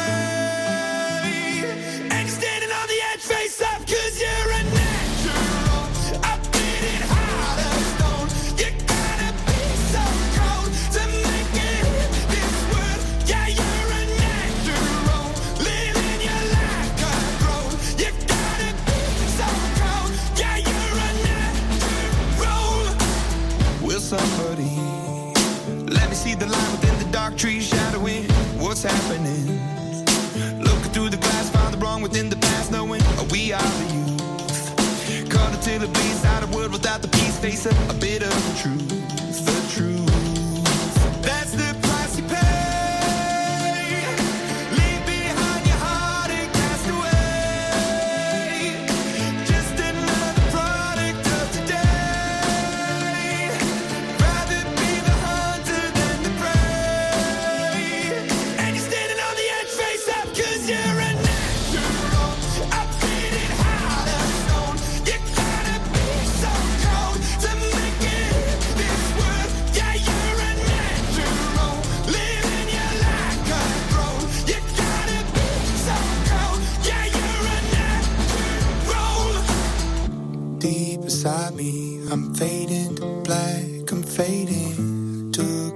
prey. And you're standing on the edge, face up, 'cause you're a natural. Up beating heart of stone. You gotta be so cold to make it in this world. Yeah, you're a natural. Living your life cutthroat. You gotta be so cold. Yeah, you're a natural. Will somebody let me see the line within the dark trees shadowing what's happening? Looking through the glass, found the wrong within the past, knowing we are the youth. Caught until the beast out of world without the peace, face a bit of the truth, the truth. That's the price you pay. Leave behind your heart and cast away. Just another product of today. Rather be the hunter than the prey. And you're standing on the edge, face up, 'cause you're a natural. Up beating heart of stone. You gotta be so cold to make it in this world. Yeah, you're a natural. Living your life cutthroat. You gotta be so cold. Yeah, you're a natural. Deep inside me, I'm fading to black, I'm fading to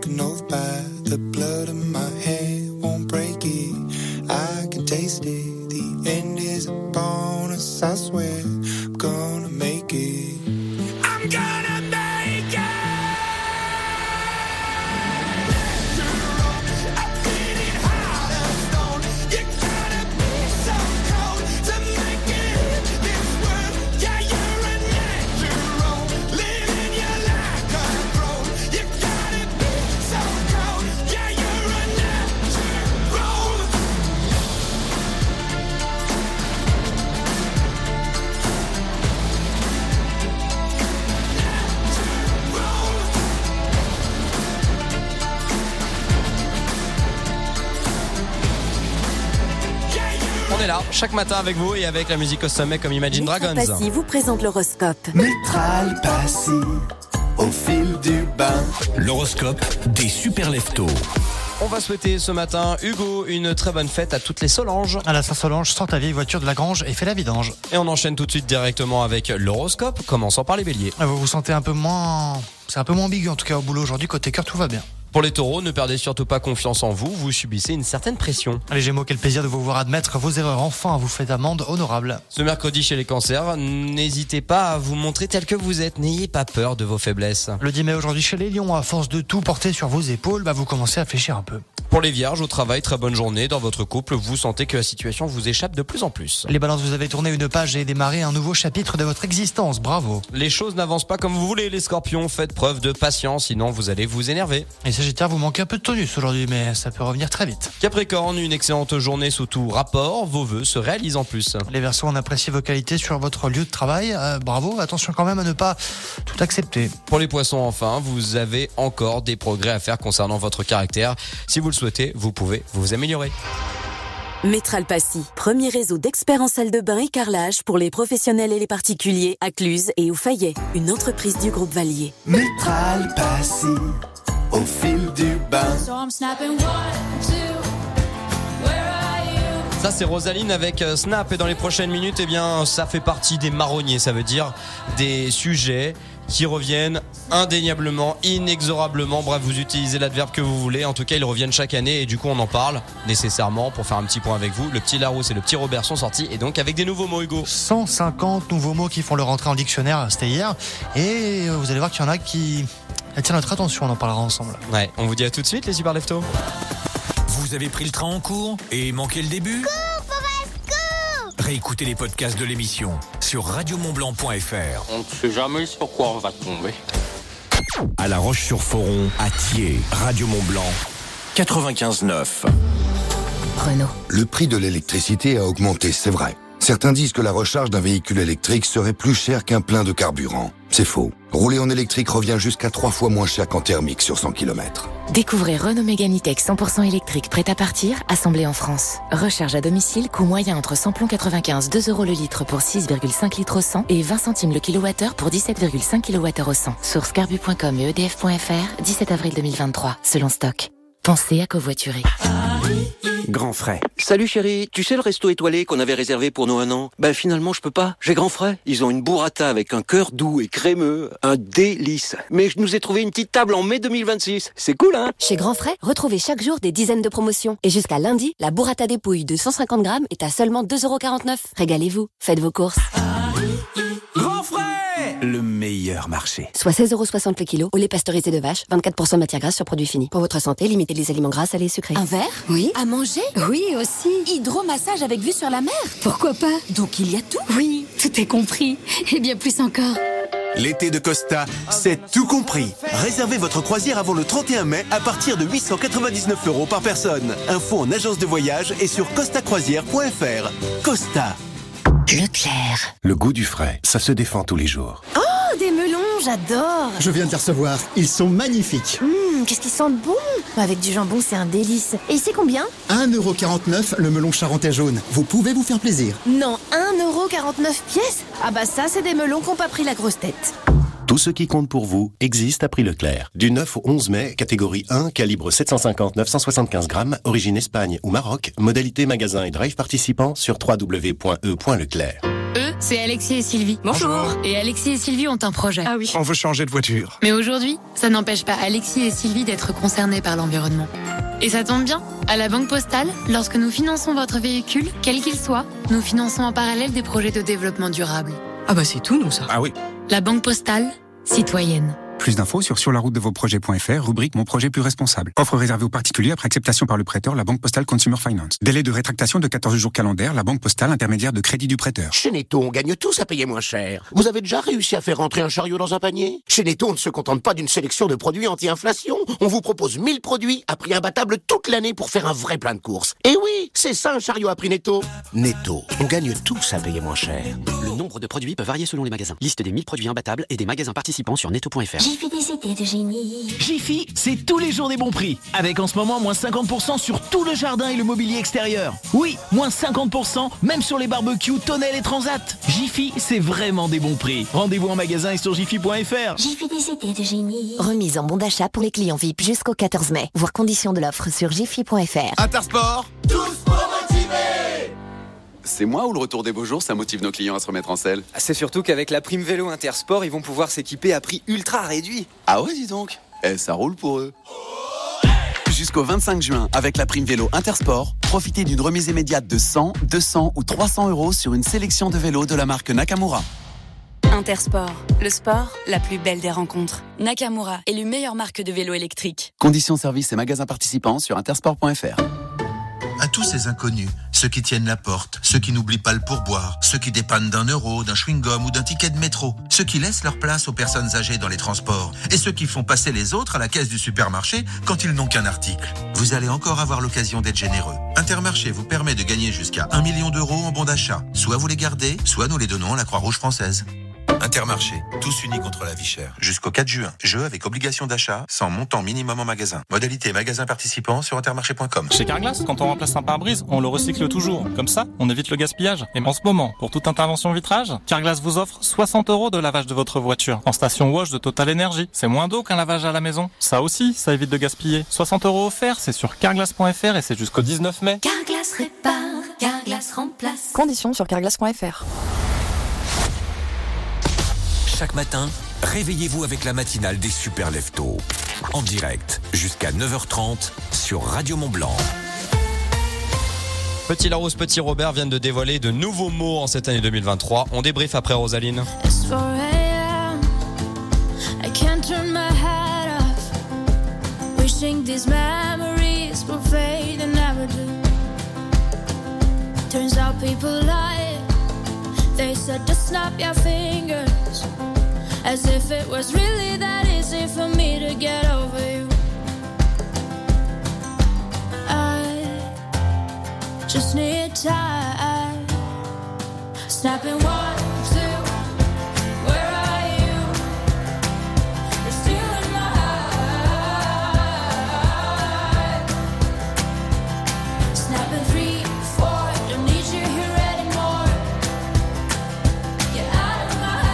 est là chaque matin avec vous et avec la musique au sommet comme Imagine Dragons. Passy vous présente l'horoscope. Métral Passy, au fil du bain. L'horoscope des super leftos. On va souhaiter ce matin, Hugo, une très bonne fête à toutes les Solanges. À la Saint-Solange, sors ta vieille voiture de la grange et fais la vidange. Et on enchaîne tout de suite directement avec l'horoscope, commençant par les béliers. Vous vous sentez un peu moins... C'est un peu moins ambigu en tout cas au boulot aujourd'hui. Côté cœur, tout va bien. Pour les taureaux, ne perdez surtout pas confiance en vous, vous subissez une certaine pression. Les Gémeaux, quel plaisir de vous voir admettre vos erreurs. Enfin, vous faites amende honorable. Ce mercredi chez les cancers, n'hésitez pas à vous montrer tel que vous êtes, n'ayez pas peur de vos faiblesses. Le 10 mai aujourd'hui chez les lions, à force de tout porter sur vos épaules, vous commencez à fléchir un peu. Pour les vierges, au travail, très bonne journée. Dans votre couple, vous sentez que la situation vous échappe de plus en plus. Les balances, vous avez tourné une page et démarré un nouveau chapitre de votre existence. Bravo. Les choses n'avancent pas comme vous voulez, les scorpions. Faites preuve de patience, sinon vous allez vous énerver. Les sagittaires, vous manquez un peu de tonus aujourd'hui, mais ça peut revenir très vite. Capricorne, une excellente journée sous tout rapport. Vos vœux se réalisent en plus. Les Verseaux, on apprécie vos qualités sur votre lieu de travail. Bravo, attention quand même à ne pas tout accepter. Pour les poissons, enfin, vous avez encore des progrès à faire concernant votre caractère. Si vous le souhaitez, vous pouvez vous améliorer. Métral Passy, premier réseau d'experts en salle de bain et carrelage pour les professionnels et les particuliers à Cluse et au Fayet, une entreprise du groupe Valier. Métral Passy, au fil du bain. Ça c'est Rosaline avec Snap et dans les prochaines minutes, ça fait partie des marronniers, ça veut dire des sujets qui reviennent indéniablement, inexorablement, bref vous utilisez l'adverbe que vous voulez, en tout cas ils reviennent chaque année et du coup on en parle nécessairement pour faire un petit point avec vous. Le petit Larousse et le petit Robert sont sortis et donc avec des nouveaux mots, Hugo. 150 nouveaux mots qui font leur entrée en dictionnaire, c'était hier, et vous allez voir qu'il y en a qui attirent notre attention, on en parlera ensemble. Ouais, on vous dit à tout de suite les super leftos. Vous avez pris le train en cours et manqué le début ? Réécoutez les podcasts de l'émission sur radiomontblanc.fr. On ne sait jamais sur quoi on va tomber. À La Roche-sur-Foron, à Thiers, Radio Mont-Blanc, 95.9. Renault. Le prix de l'électricité a augmenté, c'est vrai. Certains disent que la recharge d'un véhicule électrique serait plus cher qu'un plein de carburant. C'est faux. Rouler en électrique revient jusqu'à 3 fois moins cher qu'en thermique sur 100 km. Découvrez Renault Mégane E-Tech 100% électrique prêt à partir, assemblé en France. Recharge à domicile, coût moyen entre samplon 95, 2 € le litre pour 6,5 litres au 100 et 20 centimes le kilowattheure pour 17,5 kWh au 100. Source carbu.com et edf.fr, 17 avril 2023, selon stock. Pensez à covoiturer. Grand frais. Salut chérie, tu sais le resto étoilé qu'on avait réservé pour nos 1 an ? Finalement je peux pas, j'ai grand frais. Ils ont une burrata avec un cœur doux et crémeux, un délice. Mais je nous ai trouvé une petite table en mai 2026, c'est cool hein ? Chez Grand Frais, retrouvez chaque jour des dizaines de promotions. Et jusqu'à lundi, la burrata des pouilles de 150 grammes est à seulement 2,49 €. Régalez-vous, faites vos courses. Grand frais, le meilleur marché. Soit 16,60 € le kilo, au lait pasteurisé de vache, 24% de matière grasse sur produits finis. Pour votre santé, limitez les aliments gras, salés et sucrés. Un verre ? Oui. À manger ? Oui, aussi. Hydromassage avec vue sur la mer ? Pourquoi pas ? Donc il y a tout ? Oui, tout est compris. Et bien plus encore. L'été de Costa, c'est tout compris. Réservez votre croisière avant le 31 mai à partir de 899 € par personne. Info en agence de voyage et sur costacroisière.fr. Costa. Leclerc. Le goût du frais, ça se défend tous les jours. Oh, des melons, j'adore. Je viens de les recevoir, ils sont magnifiques. Qu'est-ce qu'ils sentent bon. Avec du jambon, c'est un délice. Et c'est combien ? 1,49 € le melon charentais jaune. Vous pouvez vous faire plaisir. Non, 1,49 € pièce ? Ah bah ça, c'est des melons qui n'ont pas pris la grosse tête. Tout ce qui compte pour vous existe à prix Leclerc. Du 9 au 11 mai, catégorie 1, calibre 750-975 grammes, origine Espagne ou Maroc, modalité magasin et drive participant sur www.e.leclerc. C'est Alexis et Sylvie. Bonjour. Et Alexis et Sylvie ont un projet. Ah oui. On veut changer de voiture. Mais aujourd'hui, ça n'empêche pas Alexis et Sylvie d'être concernés par l'environnement. Et ça tombe bien, à la Banque Postale, lorsque nous finançons votre véhicule, quel qu'il soit, nous finançons en parallèle des projets de développement durable. Ah bah c'est tout, nous, ça. Ah oui. La Banque Postale, citoyenne. Plus d'infos sur la route de vos projets.fr, rubrique Mon projet plus responsable. Offre réservée aux particuliers après acceptation par le prêteur, la Banque Postale Consumer Finance. Délai de rétractation de 14 jours calendaires, la Banque Postale intermédiaire de crédit du prêteur. Chez Netto, on gagne tous à payer moins cher. Vous avez déjà réussi à faire rentrer un chariot dans un panier ? Chez Netto, on ne se contente pas d'une sélection de produits anti-inflation. On vous propose 1000 produits à prix imbattable toute l'année pour faire un vrai plein de courses. Et oui, c'est ça un chariot à prix Netto. Netto, on gagne tous à payer moins cher. Le nombre de produits peut varier selon les magasins. Liste des 1000 produits imbattables et des magasins participants sur netto.fr. Jiffy des idées de génie. Jiffy, c'est tous les jours des bons prix. Avec en ce moment moins 50% sur tout le jardin et le mobilier extérieur. Oui, moins 50% même sur les barbecues, tonnelles et transat. Jiffy, c'est vraiment des bons prix. Rendez-vous en magasin et sur jiffy.fr. Jiffy des idées de génie. Remise en bon d'achat pour les clients VIP jusqu'au 14 mai. Voir conditions de l'offre sur jiffy.fr. Intersport, tous pour motiver. C'est moi ou le retour des beaux jours, ça motive nos clients à se remettre en selle? C'est surtout qu'avec la prime vélo Intersport, ils vont pouvoir s'équiper à prix ultra réduit. Ah ouais, dis donc. Ça roule pour eux. Jusqu'au 25 juin, avec la prime vélo Intersport, profitez d'une remise immédiate de 100, 200 ou 300 € sur une sélection de vélos de la marque Nakamura. Intersport, le sport, la plus belle des rencontres. Nakamura, élue meilleure marque de vélo électrique. Conditions services et magasins participants sur intersport.fr. À tous ces inconnus, ceux qui tiennent la porte, ceux qui n'oublient pas le pourboire, ceux qui dépannent d'1 €, d'un chewing-gum ou d'un ticket de métro, ceux qui laissent leur place aux personnes âgées dans les transports et ceux qui font passer les autres à la caisse du supermarché quand ils n'ont qu'un article. Vous allez encore avoir l'occasion d'être généreux. Intermarché vous permet de gagner jusqu'à 1 million d'euros en bons d'achat. Soit vous les gardez, soit nous les donnons à la Croix-Rouge française. Intermarché, tous unis contre la vie chère. Jusqu'au 4 juin, jeu avec obligation d'achat, sans montant minimum en magasin. Modalité magasin participant sur intermarché.com. Chez Carglass, quand on remplace un pare-brise, on le recycle toujours. Comme ça, on évite le gaspillage. Et en ce moment, pour toute intervention vitrage, Carglass vous offre 60 € de lavage de votre voiture. En station wash de Total Energy. C'est moins d'eau qu'un lavage à la maison. Ça aussi, ça évite de gaspiller. 60 € offerts, c'est sur carglass.fr et c'est jusqu'au 19 mai. Carglass répare, Carglass remplace. Conditions sur carglass.fr. Chaque matin, réveillez-vous avec la matinale des Super Leftos. En direct, jusqu'à 9h30 sur Radio Mont-Blanc. Petit Larousse, Petit Robert viennent de dévoiler de nouveaux mots en cette année 2023. On débriefe après Rosaline. It's 4 a.m. I can't turn my head off. Wishing these memories will fade and never do. Turns out people lie. They said to snap your fingers. As if it was really that easy for me to get over you. I just need time. Snapping 1, 2. Where are you? You're still in my heart. Snapping 3, 4. Don't need you here anymore. Get out of my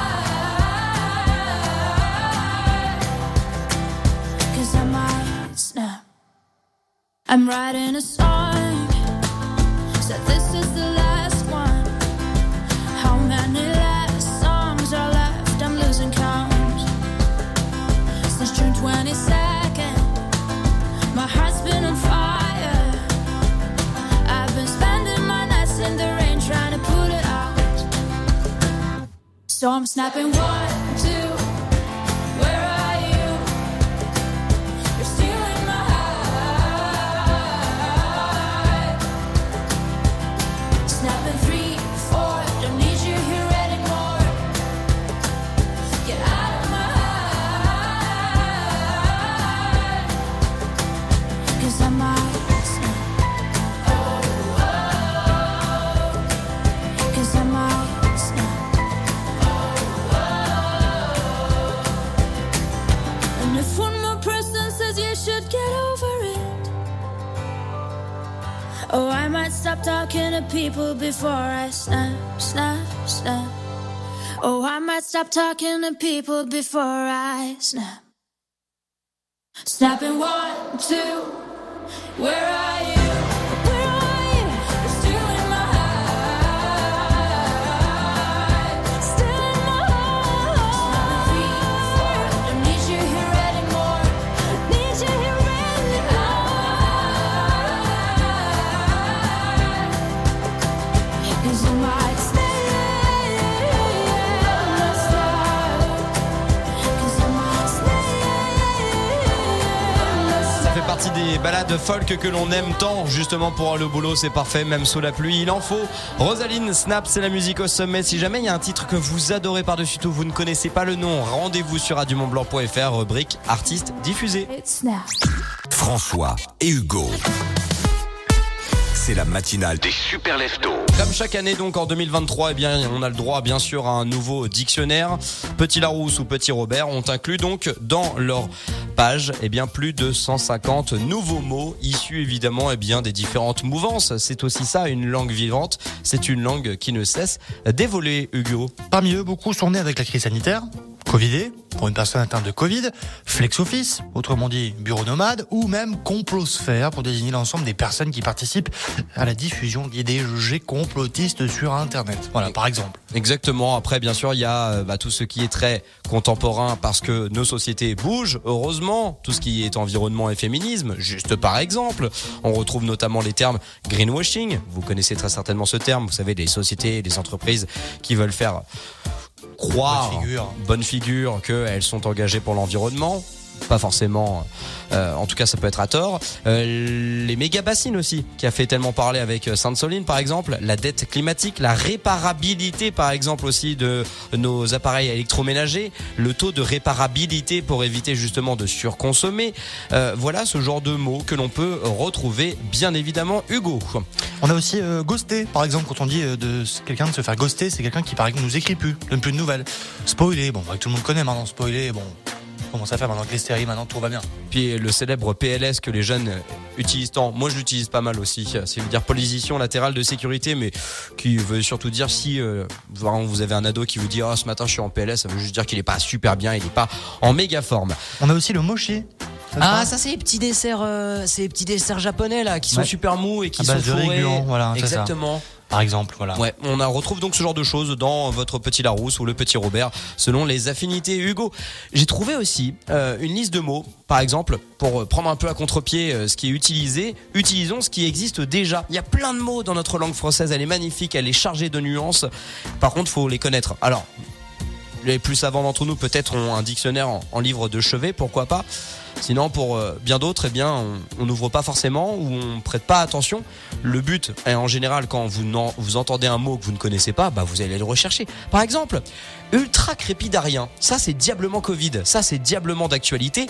heart. 'Cause I might snap. I'm writing a song. Said this is the last one. How many last songs are left? I'm losing count. Since June 22nd, my heart's been on fire. I've been spending my nights in the rain trying to put it out. So I'm snapping 1, 2. Where are you? You're still in my heart. Snapping 3, 4. Don't need you here anymore. Get out of my heart. 'Cause I might snap. Oh, oh. 'Cause I might snap. And if one more person says you should get over it, oh, I might stop talking to people before I snap, snap, snap. Oh, I might stop talking to people before I snap. Snapping 1, 2. Where are you? Where are you? You're still in my heart. Still in my heart. 3, 4. Don't need you here anymore. Need you here anymore. 'Cause I might stay. Let's start. 'Cause I might stay. Ça fait partie des balades folk que l'on aime tant. Justement pour le boulot, c'est parfait, même sous la pluie, il en faut. Rosaline, Snap, c'est la musique au sommet. Si jamais il y a un titre que vous adorez par-dessus tout, vous ne connaissez pas le nom, rendez-vous sur radiomontblanc.fr, rubrique artistes diffusés. François et Hugo. C'est la matinale des Super Leftos. Comme chaque année donc en 2023, eh bien on a le droit bien sûr à un nouveau dictionnaire. Petit Larousse ou Petit Robert ont inclus donc dans leur page eh bien plus de 150 nouveaux mots issus évidemment eh bien des différentes mouvances. C'est aussi ça une langue vivante, c'est une langue qui ne cesse d'évoluer, Hugo. Parmi eux, beaucoup sont nés avec la crise sanitaire. Covidé, pour une personne atteinte de Covid, flex office, autrement dit bureau nomade, ou même complosphère pour désigner l'ensemble des personnes qui participent à la diffusion d'idées jugées complotistes sur Internet. Voilà, par exemple. Exactement. Après, bien sûr, il y a tout ce qui est très contemporain parce que nos sociétés bougent, heureusement. Tout ce qui est environnement et féminisme, juste par exemple. On retrouve notamment les termes greenwashing. Vous connaissez très certainement ce terme. Vous savez, les sociétés, les entreprises qui veulent faire croire, bonne figure, qu'elles sont engagées pour l'environnement. Pas forcément, en tout cas ça peut être à tort. Les méga bassines aussi, qui a fait tellement parler avec Sainte-Soline par exemple, la dette climatique, la réparabilité par exemple aussi de nos appareils électroménagers, le taux de réparabilité pour éviter justement de surconsommer. Voilà ce genre de mots que l'on peut retrouver bien évidemment, Hugo. On a aussi ghosté, par exemple, quand on dit de quelqu'un de se faire ghoster, c'est quelqu'un qui par exemple nous écrit plus, donne plus de nouvelles. Spoiler, bon, tout le monde connaît maintenant, spoiler, bon. Comment ça fait maintenant que les séries, maintenant tout va bien. Puis le célèbre PLS que les jeunes utilisent tant. Moi je l'utilise pas mal aussi. C'est veut dire position latérale de sécurité, mais qui veut surtout dire si vous avez un ado qui vous dit ce matin je suis en PLS, ça veut juste dire qu'il est pas super bien, il est pas en méga forme. On a aussi le mochi. Ça c'est les petits desserts japonais là qui sont super mous et qui sont fourrés. Régulant, voilà, exactement. Ça. Par exemple, voilà. Ouais, on retrouve donc ce genre de choses dans votre Petit Larousse ou le Petit Robert selon les affinités. Hugo, j'ai trouvé aussi une liste de mots, par exemple, pour prendre un peu à contre-pied ce qui est utilisé. Utilisons ce qui existe déjà. Il y a plein de mots dans notre langue française, elle est magnifique, elle est chargée de nuances. Par contre, faut les connaître. Alors, les plus savants d'entre nous peut-être ont un dictionnaire en livre de chevet, pourquoi pas. Sinon, pour bien d'autres, eh bien, on n'ouvre pas forcément ou on prête pas attention. Le but est en général quand vous entendez un mot que vous ne connaissez pas, vous allez le rechercher. Par exemple, ultra-crépidarien. Ça, c'est diablement Covid. Ça, c'est diablement d'actualité.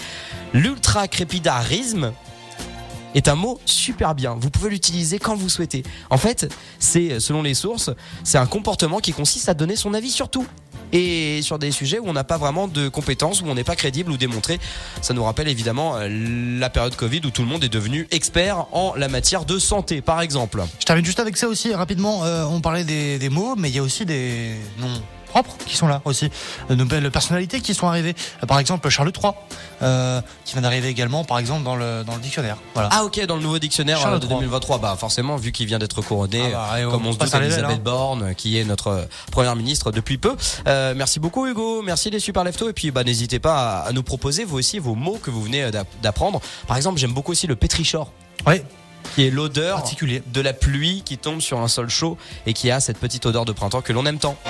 L'ultra-crépidarisme est un mot super bien. Vous pouvez l'utiliser quand vous souhaitez. En fait, c'est, selon les sources, c'est un comportement qui consiste à donner son avis sur tout. Et sur des sujets où on n'a pas vraiment de compétences, où on n'est pas crédible ou démontré. Ça nous rappelle évidemment la période Covid où tout le monde est devenu expert en la matière de santé, par exemple. Je termine juste avec ça aussi, rapidement. On parlait des mots, mais il y a aussi des noms propres qui sont là aussi, de nouvelles personnalités qui sont arrivées. Par exemple Charles III, qui vient d'arriver également, par exemple dans le dictionnaire. Voilà. Ah ok, dans le nouveau dictionnaire de 2023, forcément vu qu'il vient d'être couronné, comme on se doute, Elisabeth Borne, qui est notre première ministre depuis peu. Merci beaucoup Hugo, merci les super leftos, et puis n'hésitez pas à nous proposer vous aussi vos mots que vous venez d'apprendre. Par exemple, j'aime beaucoup aussi le pétrichor. Oui. Qui est l'odeur de la pluie qui tombe sur un sol chaud et qui a cette petite odeur de printemps que l'on aime tant.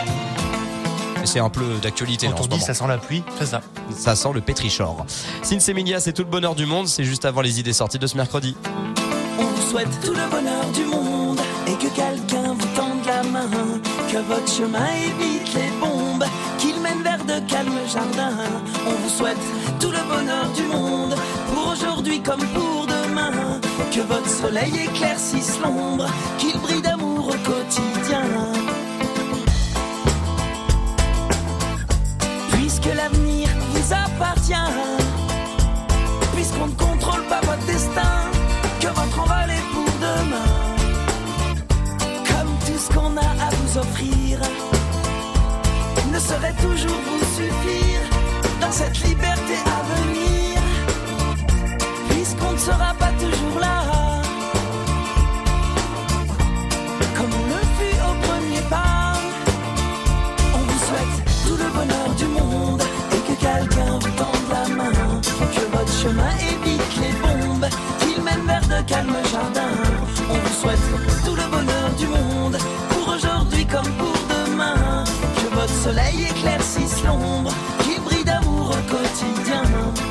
C'est un peu d'actualité. Quand on dit ça sent la pluie, c'est ça. Ça sent le pétrichor. Sinsemilia, c'est tout le bonheur du monde. C'est juste avant les idées sorties de ce mercredi. On vous souhaite tout le bonheur du monde et que quelqu'un vous tende la main, que votre chemin évite les bombes, qu'il mène vers de calmes jardins. On vous souhaite tout le bonheur du monde pour aujourd'hui comme pour demain, que votre soleil éclaircisse l'ombre, qu'il brille d'amour au quotidien. Que l'avenir vous appartient, puisqu'on ne contrôle pas votre destin, que votre envol est pour demain. Comme tout ce qu'on a à vous offrir ne saurait toujours vous suffire dans cette liberté à venir, puisqu'on ne sera pas toujours là, comme on le fut au premier pas. On vous souhaite tout le bonheur du monde et que quelqu'un vous tende la main, que votre chemin évite les bombes, qu'il mène vers de calmes jardins. On vous souhaite tout le bonheur du monde pour aujourd'hui comme pour demain, que votre soleil éclaircisse l'ombre, qu'il brille d'amour au quotidien.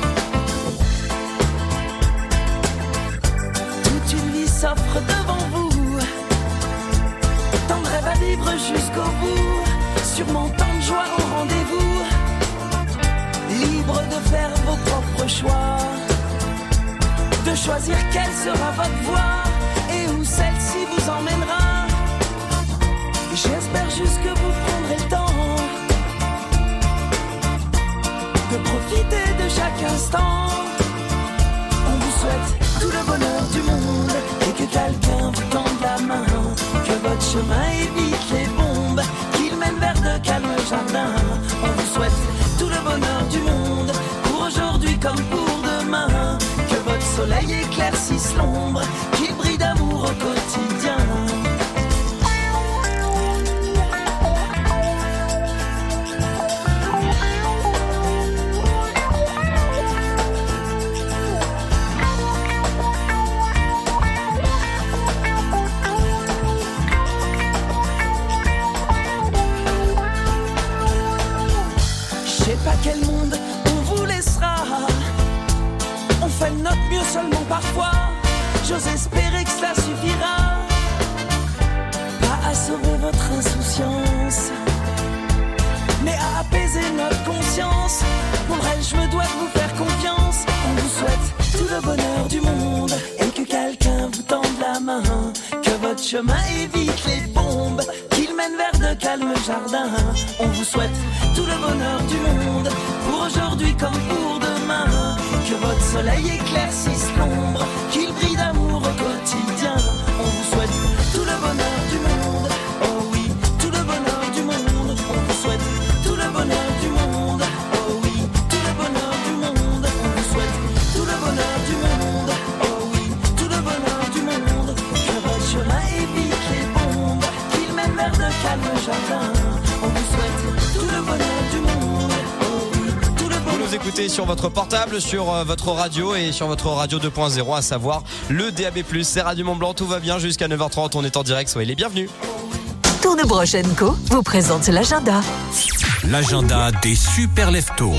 Toute une vie s'offre devant vous, tant de rêves à vivre jusqu'au bout, sûrement tant de joie au rendez-vous, libre de faire vos propres choix, de choisir quelle sera votre voie et où celle-ci vous emmènera. J'espère juste que vous prendrez le temps de profiter de chaque instant. On vous souhaite tout le bonheur du monde et que quelqu'un vous tende la main, que votre chemin évite les bombes, qu'il mène vers de calmes jardins. On vous souhaite tout le bonheur du monde pour aujourd'hui comme pour demain, que votre soleil éclaircisse l'ombre, qu'il brille d'amour au quotidien. Je sais pas quel monde on vous laissera. On fait de notre mieux seulement parfois. J'ose espérer que cela suffira. Pas à sauver votre insouciance, mais à apaiser notre conscience. Pour elle, je me dois de vous faire confiance. On vous souhaite tout le bonheur du monde et que quelqu'un vous tende la main, que votre chemin évite les bombes, qu'il mène vers de calmes jardins. On vous souhaite tout le bonheur du monde pour aujourd'hui comme pour demain, que votre soleil éclaircisse l'ombre, qu'il brille d'amour au quotidien. On vous souhaite tout le bonheur du monde, oh oui, tout le bonheur du monde. On vous souhaite tout le bonheur du monde, oh oui, tout le bonheur du monde. On vous souhaite tout le bonheur du monde, oh oui, tout le bonheur du monde. Que votre chemin évite les bombes, qu'il mène vers de calmes jardins. On vous souhaite tout le bonheur du monde, oh oui, tout le bonheur. Vous nous écoutez sur votre portable, sur votre radio et sur votre radio 2.0, à savoir le DAB+. C'est Radio Mont-Blanc, tout va bien jusqu'à 9h30, on est en direct, soyez les bienvenus. Tournebroche & Co vous présente l'agenda. L'agenda des super leftos.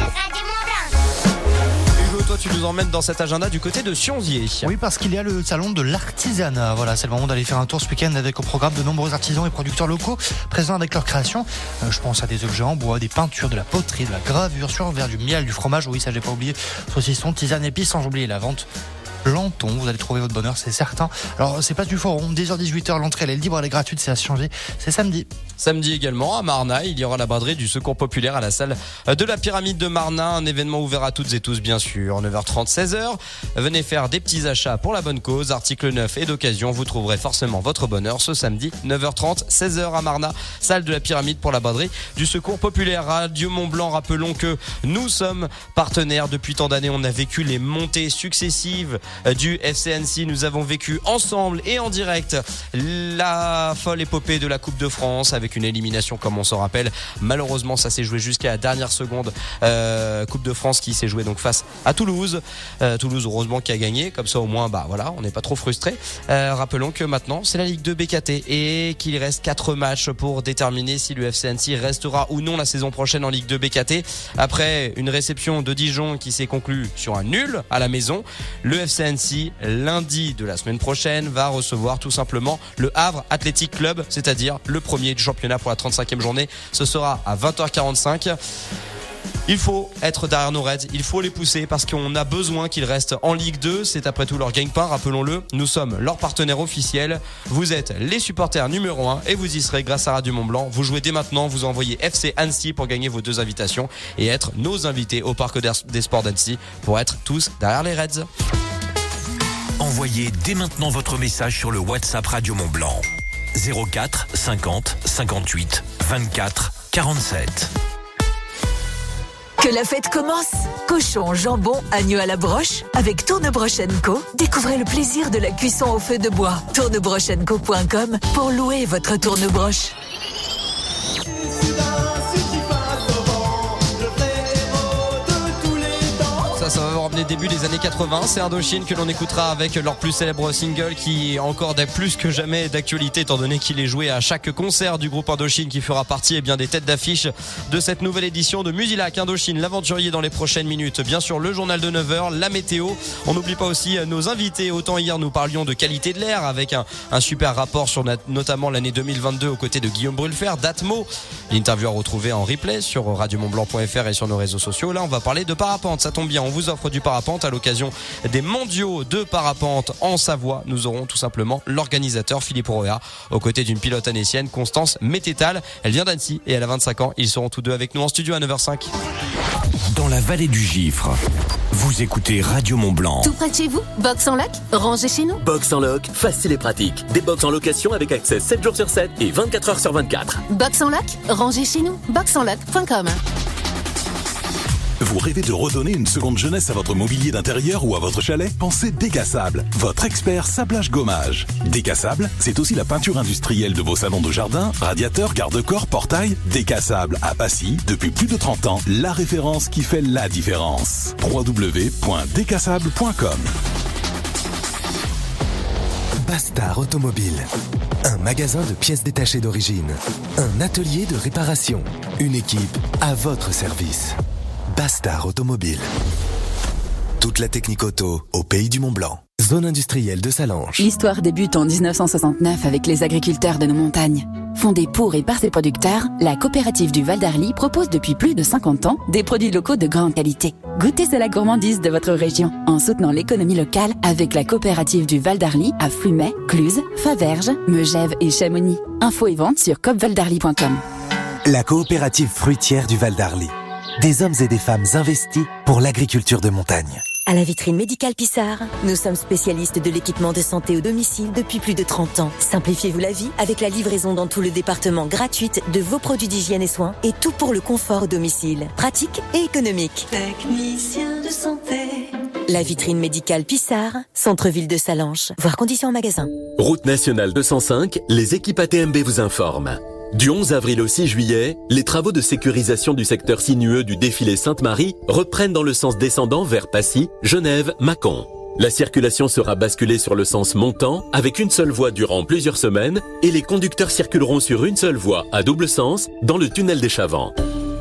Hugo, toi tu nous emmènes dans cet agenda du côté de Sionzier. Oui, parce qu'il y a le salon de l'artisanat. Voilà, c'est le moment d'aller faire un tour ce week-end avec au programme de nombreux artisans et producteurs locaux présents avec leurs créations. Je pense à des objets en bois, des peintures, de la poterie, de la gravure sur verre, du miel, du fromage. Oui, ça j'ai pas oublié. Saucisson, tisane, épices, sans oublier la vente. Planton, vous allez trouver votre bonheur, c'est certain. Alors, c'est pas du forum, 10h-18h, l'entrée elle est libre, elle est gratuite, c'est à changer. C'est samedi. Samedi également, à Marna, il y aura la braderie du Secours Populaire à la salle de la Pyramide de Marna, un événement ouvert à toutes et tous, bien sûr. 9h30, 16h, venez faire des petits achats pour la bonne cause, articles neufs et d'occasion, vous trouverez forcément votre bonheur ce samedi, 9h30, 16h à Marna, salle de la Pyramide pour la braderie du Secours Populaire. Radio Mont-Blanc, rappelons que nous sommes partenaires depuis tant d'années, on a vécu les montées successives du FC Annecy. Nous avons vécu ensemble et en direct la folle épopée de la Coupe de France avec une élimination comme on s'en rappelle. Malheureusement, ça s'est joué jusqu'à la dernière seconde. Coupe de France qui s'est jouée donc face à Toulouse. Toulouse heureusement qui a gagné. Comme ça au moins, bah voilà, on n'est pas trop frustré. Rappelons que maintenant c'est la Ligue 2 BKT et qu'il reste 4 matchs pour déterminer si le FC Annecy restera ou non la saison prochaine en Ligue 2 BKT. Après une réception de Dijon qui s'est conclue sur un nul à la maison, le FC Annecy, lundi de la semaine prochaine, va recevoir tout simplement le Havre Athletic Club, c'est-à-dire le premier du championnat pour la 35e journée. Ce sera à 20h45. Il faut être derrière nos Reds, il faut les pousser parce qu'on a besoin qu'ils restent en Ligue 2. C'est après tout leur gagne-pain, rappelons-le. Nous sommes leur partenaire officiel. Vous êtes les supporters numéro 1 et vous y serez grâce à Radio Mont-Blanc. Vous jouez dès maintenant, vous envoyez FC Annecy pour gagner vos 2 invitations et être nos invités au Parc des Sports d'Annecy pour être tous derrière les Reds. Envoyez dès maintenant votre message sur le WhatsApp Radio Mont-Blanc. 04 50 58 24 47. Que la fête commence! Cochon, jambon, agneau à la broche. Avec Tournebroche & Co, découvrez le plaisir de la cuisson au feu de bois. Tournebrocheandco.com pour louer votre tournebroche. Ça va vous ramener début des années 80. C'est Indochine que l'on écoutera avec leur plus célèbre single qui est encore plus que jamais d'actualité étant donné qu'il est joué à chaque concert du groupe Indochine qui fera partie des têtes d'affiche de cette nouvelle édition de Musilac. Indochine, l'aventurier dans les prochaines minutes. Bien sûr, le journal de 9h, la météo. On n'oublie pas aussi nos invités. Autant hier nous parlions de qualité de l'air avec un super rapport sur notamment l'année 2022 aux côtés de Guillaume Brulfer, d'Atmo. L'interview à retrouver en replay sur radiomontblanc.fr et sur nos réseaux sociaux. Là, on va parler de parapente. Ça tombe bien, on vous offre du parapente à l'occasion des mondiaux de parapente en Savoie. Nous aurons tout simplement l'organisateur Philippe Roya aux côtés d'une pilote annécienne, Constance Mététal. Elle vient d'Annecy et elle a 25 ans. Ils seront tous deux avec nous en studio à 9h05. Dans la vallée du Gifre, vous écoutez Radio Mont-Blanc. Tout près de chez vous, Box en loc, rangez chez nous. Box en loc, facile et pratique. Des box en location avec accès 7 jours sur 7 et 24 heures sur 24. Box en loc, rangez chez nous. boxenloc.com. Vous rêvez de redonner une seconde jeunesse à votre mobilier d'intérieur ou à votre chalet? Pensez Décassable, votre expert sablage gommage. Décassable, c'est aussi la peinture industrielle de vos salons de jardin, radiateurs, garde-corps, portails. Décassable à Passy, depuis plus de 30 ans, la référence qui fait la différence. www.décassable.com. Bastard Automobile, un magasin de pièces détachées d'origine, un atelier de réparation, une équipe à votre service. Bastard Automobile. Toute la technique auto au pays du Mont-Blanc. Zone industrielle de Salanches. L'histoire débute en 1969 avec les agriculteurs de nos montagnes. Fondée pour et par ses producteurs, la coopérative du Val d'Arly propose depuis plus de 50 ans des produits locaux de grande qualité. Goûtez à la gourmandise de votre région en soutenant l'économie locale avec la coopérative du Val d'Arly à Flumet, Cluse, Faverges, Megève et Chamonix. Infos et ventes sur coopvaldarly.com. La coopérative fruitière du Val d'Arly. Des hommes et des femmes investis pour l'agriculture de montagne. À la vitrine médicale Pissard, nous sommes spécialistes de l'équipement de santé au domicile depuis plus de 30 ans. Simplifiez-vous la vie avec la livraison dans tout le département gratuite de vos produits d'hygiène et soins et tout pour le confort au domicile. Pratique et économique. Technicien de santé. La vitrine médicale Pissard, centre-ville de Salanches. Voir conditions en magasin. Route nationale 205, les équipes ATMB vous informent. Du 11 avril au 6 juillet, les travaux de sécurisation du secteur sinueux du défilé Sainte-Marie reprennent dans le sens descendant vers Passy, Genève, Mâcon. La circulation sera basculée sur le sens montant avec une seule voie durant plusieurs semaines et les conducteurs circuleront sur une seule voie à double sens dans le tunnel des Chavants.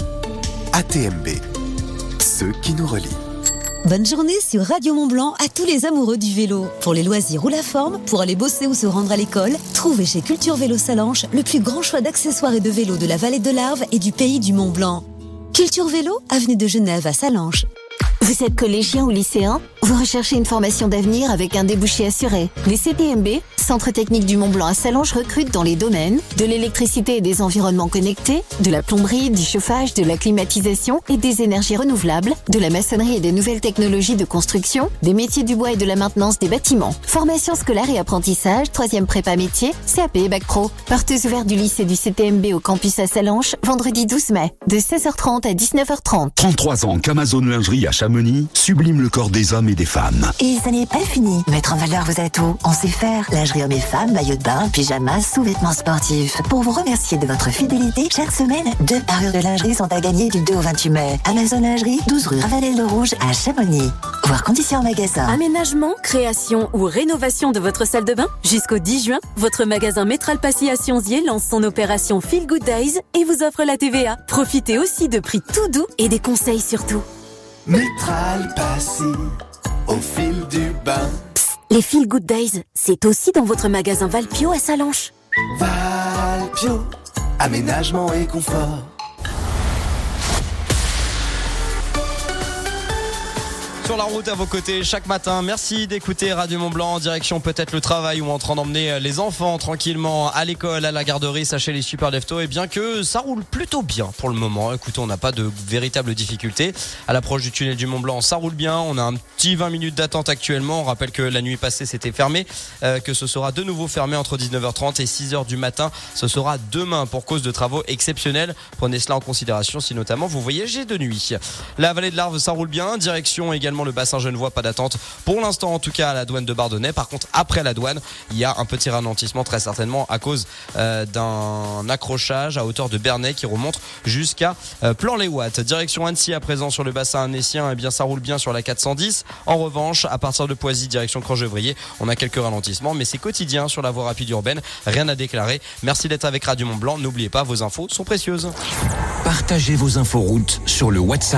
ATMB, ceux qui nous relient. Bonne journée sur Radio Mont-Blanc à tous les amoureux du vélo. Pour les loisirs ou la forme, pour aller bosser ou se rendre à l'école, trouvez chez Culture Vélo Salanches le plus grand choix d'accessoires et de vélos de la vallée de l'Arve et du pays du Mont-Blanc. Culture Vélo, avenue de Genève à Salanches. Vous êtes collégien ou lycéen? Vous recherchez une formation d'avenir avec un débouché assuré? Les CTMB, Centre technique du Mont-Blanc à Salanches, recrutent dans les domaines de l'électricité et des environnements connectés, de la plomberie, du chauffage, de la climatisation et des énergies renouvelables, de la maçonnerie et des nouvelles technologies de construction, des métiers du bois et de la maintenance des bâtiments. Formation scolaire et apprentissage, 3e prépa métier, CAP et Bac Pro. Portes ouvertes du lycée du CTMB au campus à Salanches, vendredi 12 mai, de 16h30 à 19h30. 33 ans qu'Amazon Lingerie à Chamonix sublime le corps des hommes et des femmes. Et ça n'est pas fini. Mettre en valeur vos atouts. On sait faire. Lingerie hommes et femmes, maillots de bain, pyjamas, sous-vêtements sportifs. Pour vous remercier de votre fidélité, chaque semaine, 2 parures de lingerie sont à gagner du 2 au 28 mai. Amazon Lingerie, 12 rue Ravanel-le-Rouge à Chamonix. Voir conditions en magasin. Aménagement, création ou rénovation de votre salle de bain? Jusqu'au 10 juin, votre magasin Métral Passy à Sionzier lance son opération Feel Good Days et vous offre la TVA. Profitez aussi de prix tout doux et des conseils surtout. Métral Passy, au fil du bain. Psst, les Feel Good Days, c'est aussi dans votre magasin Valpio à Salanches. Valpio, aménagement et confort. Sur la route à vos côtés chaque matin. Merci d'écouter Radio Mont-Blanc en direction peut-être le travail ou en train d'emmener les enfants tranquillement à l'école, à la garderie. Sachez les super leftos et bien que ça roule plutôt bien pour le moment. Écoutez, on n'a pas de véritables difficultés. À l'approche du tunnel du Mont-Blanc, ça roule bien. On a un petit 20 minutes d'attente actuellement. On rappelle que la nuit passée c'était fermé, que ce sera de nouveau fermé entre 19h30 et 6h du matin. Ce sera demain pour cause de travaux exceptionnels. Prenez cela en considération si notamment vous voyagez de nuit. La vallée de l'Arve, ça roule bien. Direction également le bassin genevois, pas d'attente pour l'instant en tout cas à la douane de Bardonnay. Par contre après la douane il y a un petit ralentissement très certainement à cause d'un accrochage à hauteur de Bernay qui remonte jusqu'à Plan-les-Ouates. Direction Annecy à présent sur le bassin annécien, et bien ça roule bien sur la 410. En revanche à partir de Poisy direction Crangevrier on a quelques ralentissements mais c'est quotidien sur la voie rapide urbaine, rien à déclarer. Merci d'être avec Radio Mont-Blanc, n'oubliez pas vos infos sont précieuses. Partagez vos infos routes sur le WhatsApp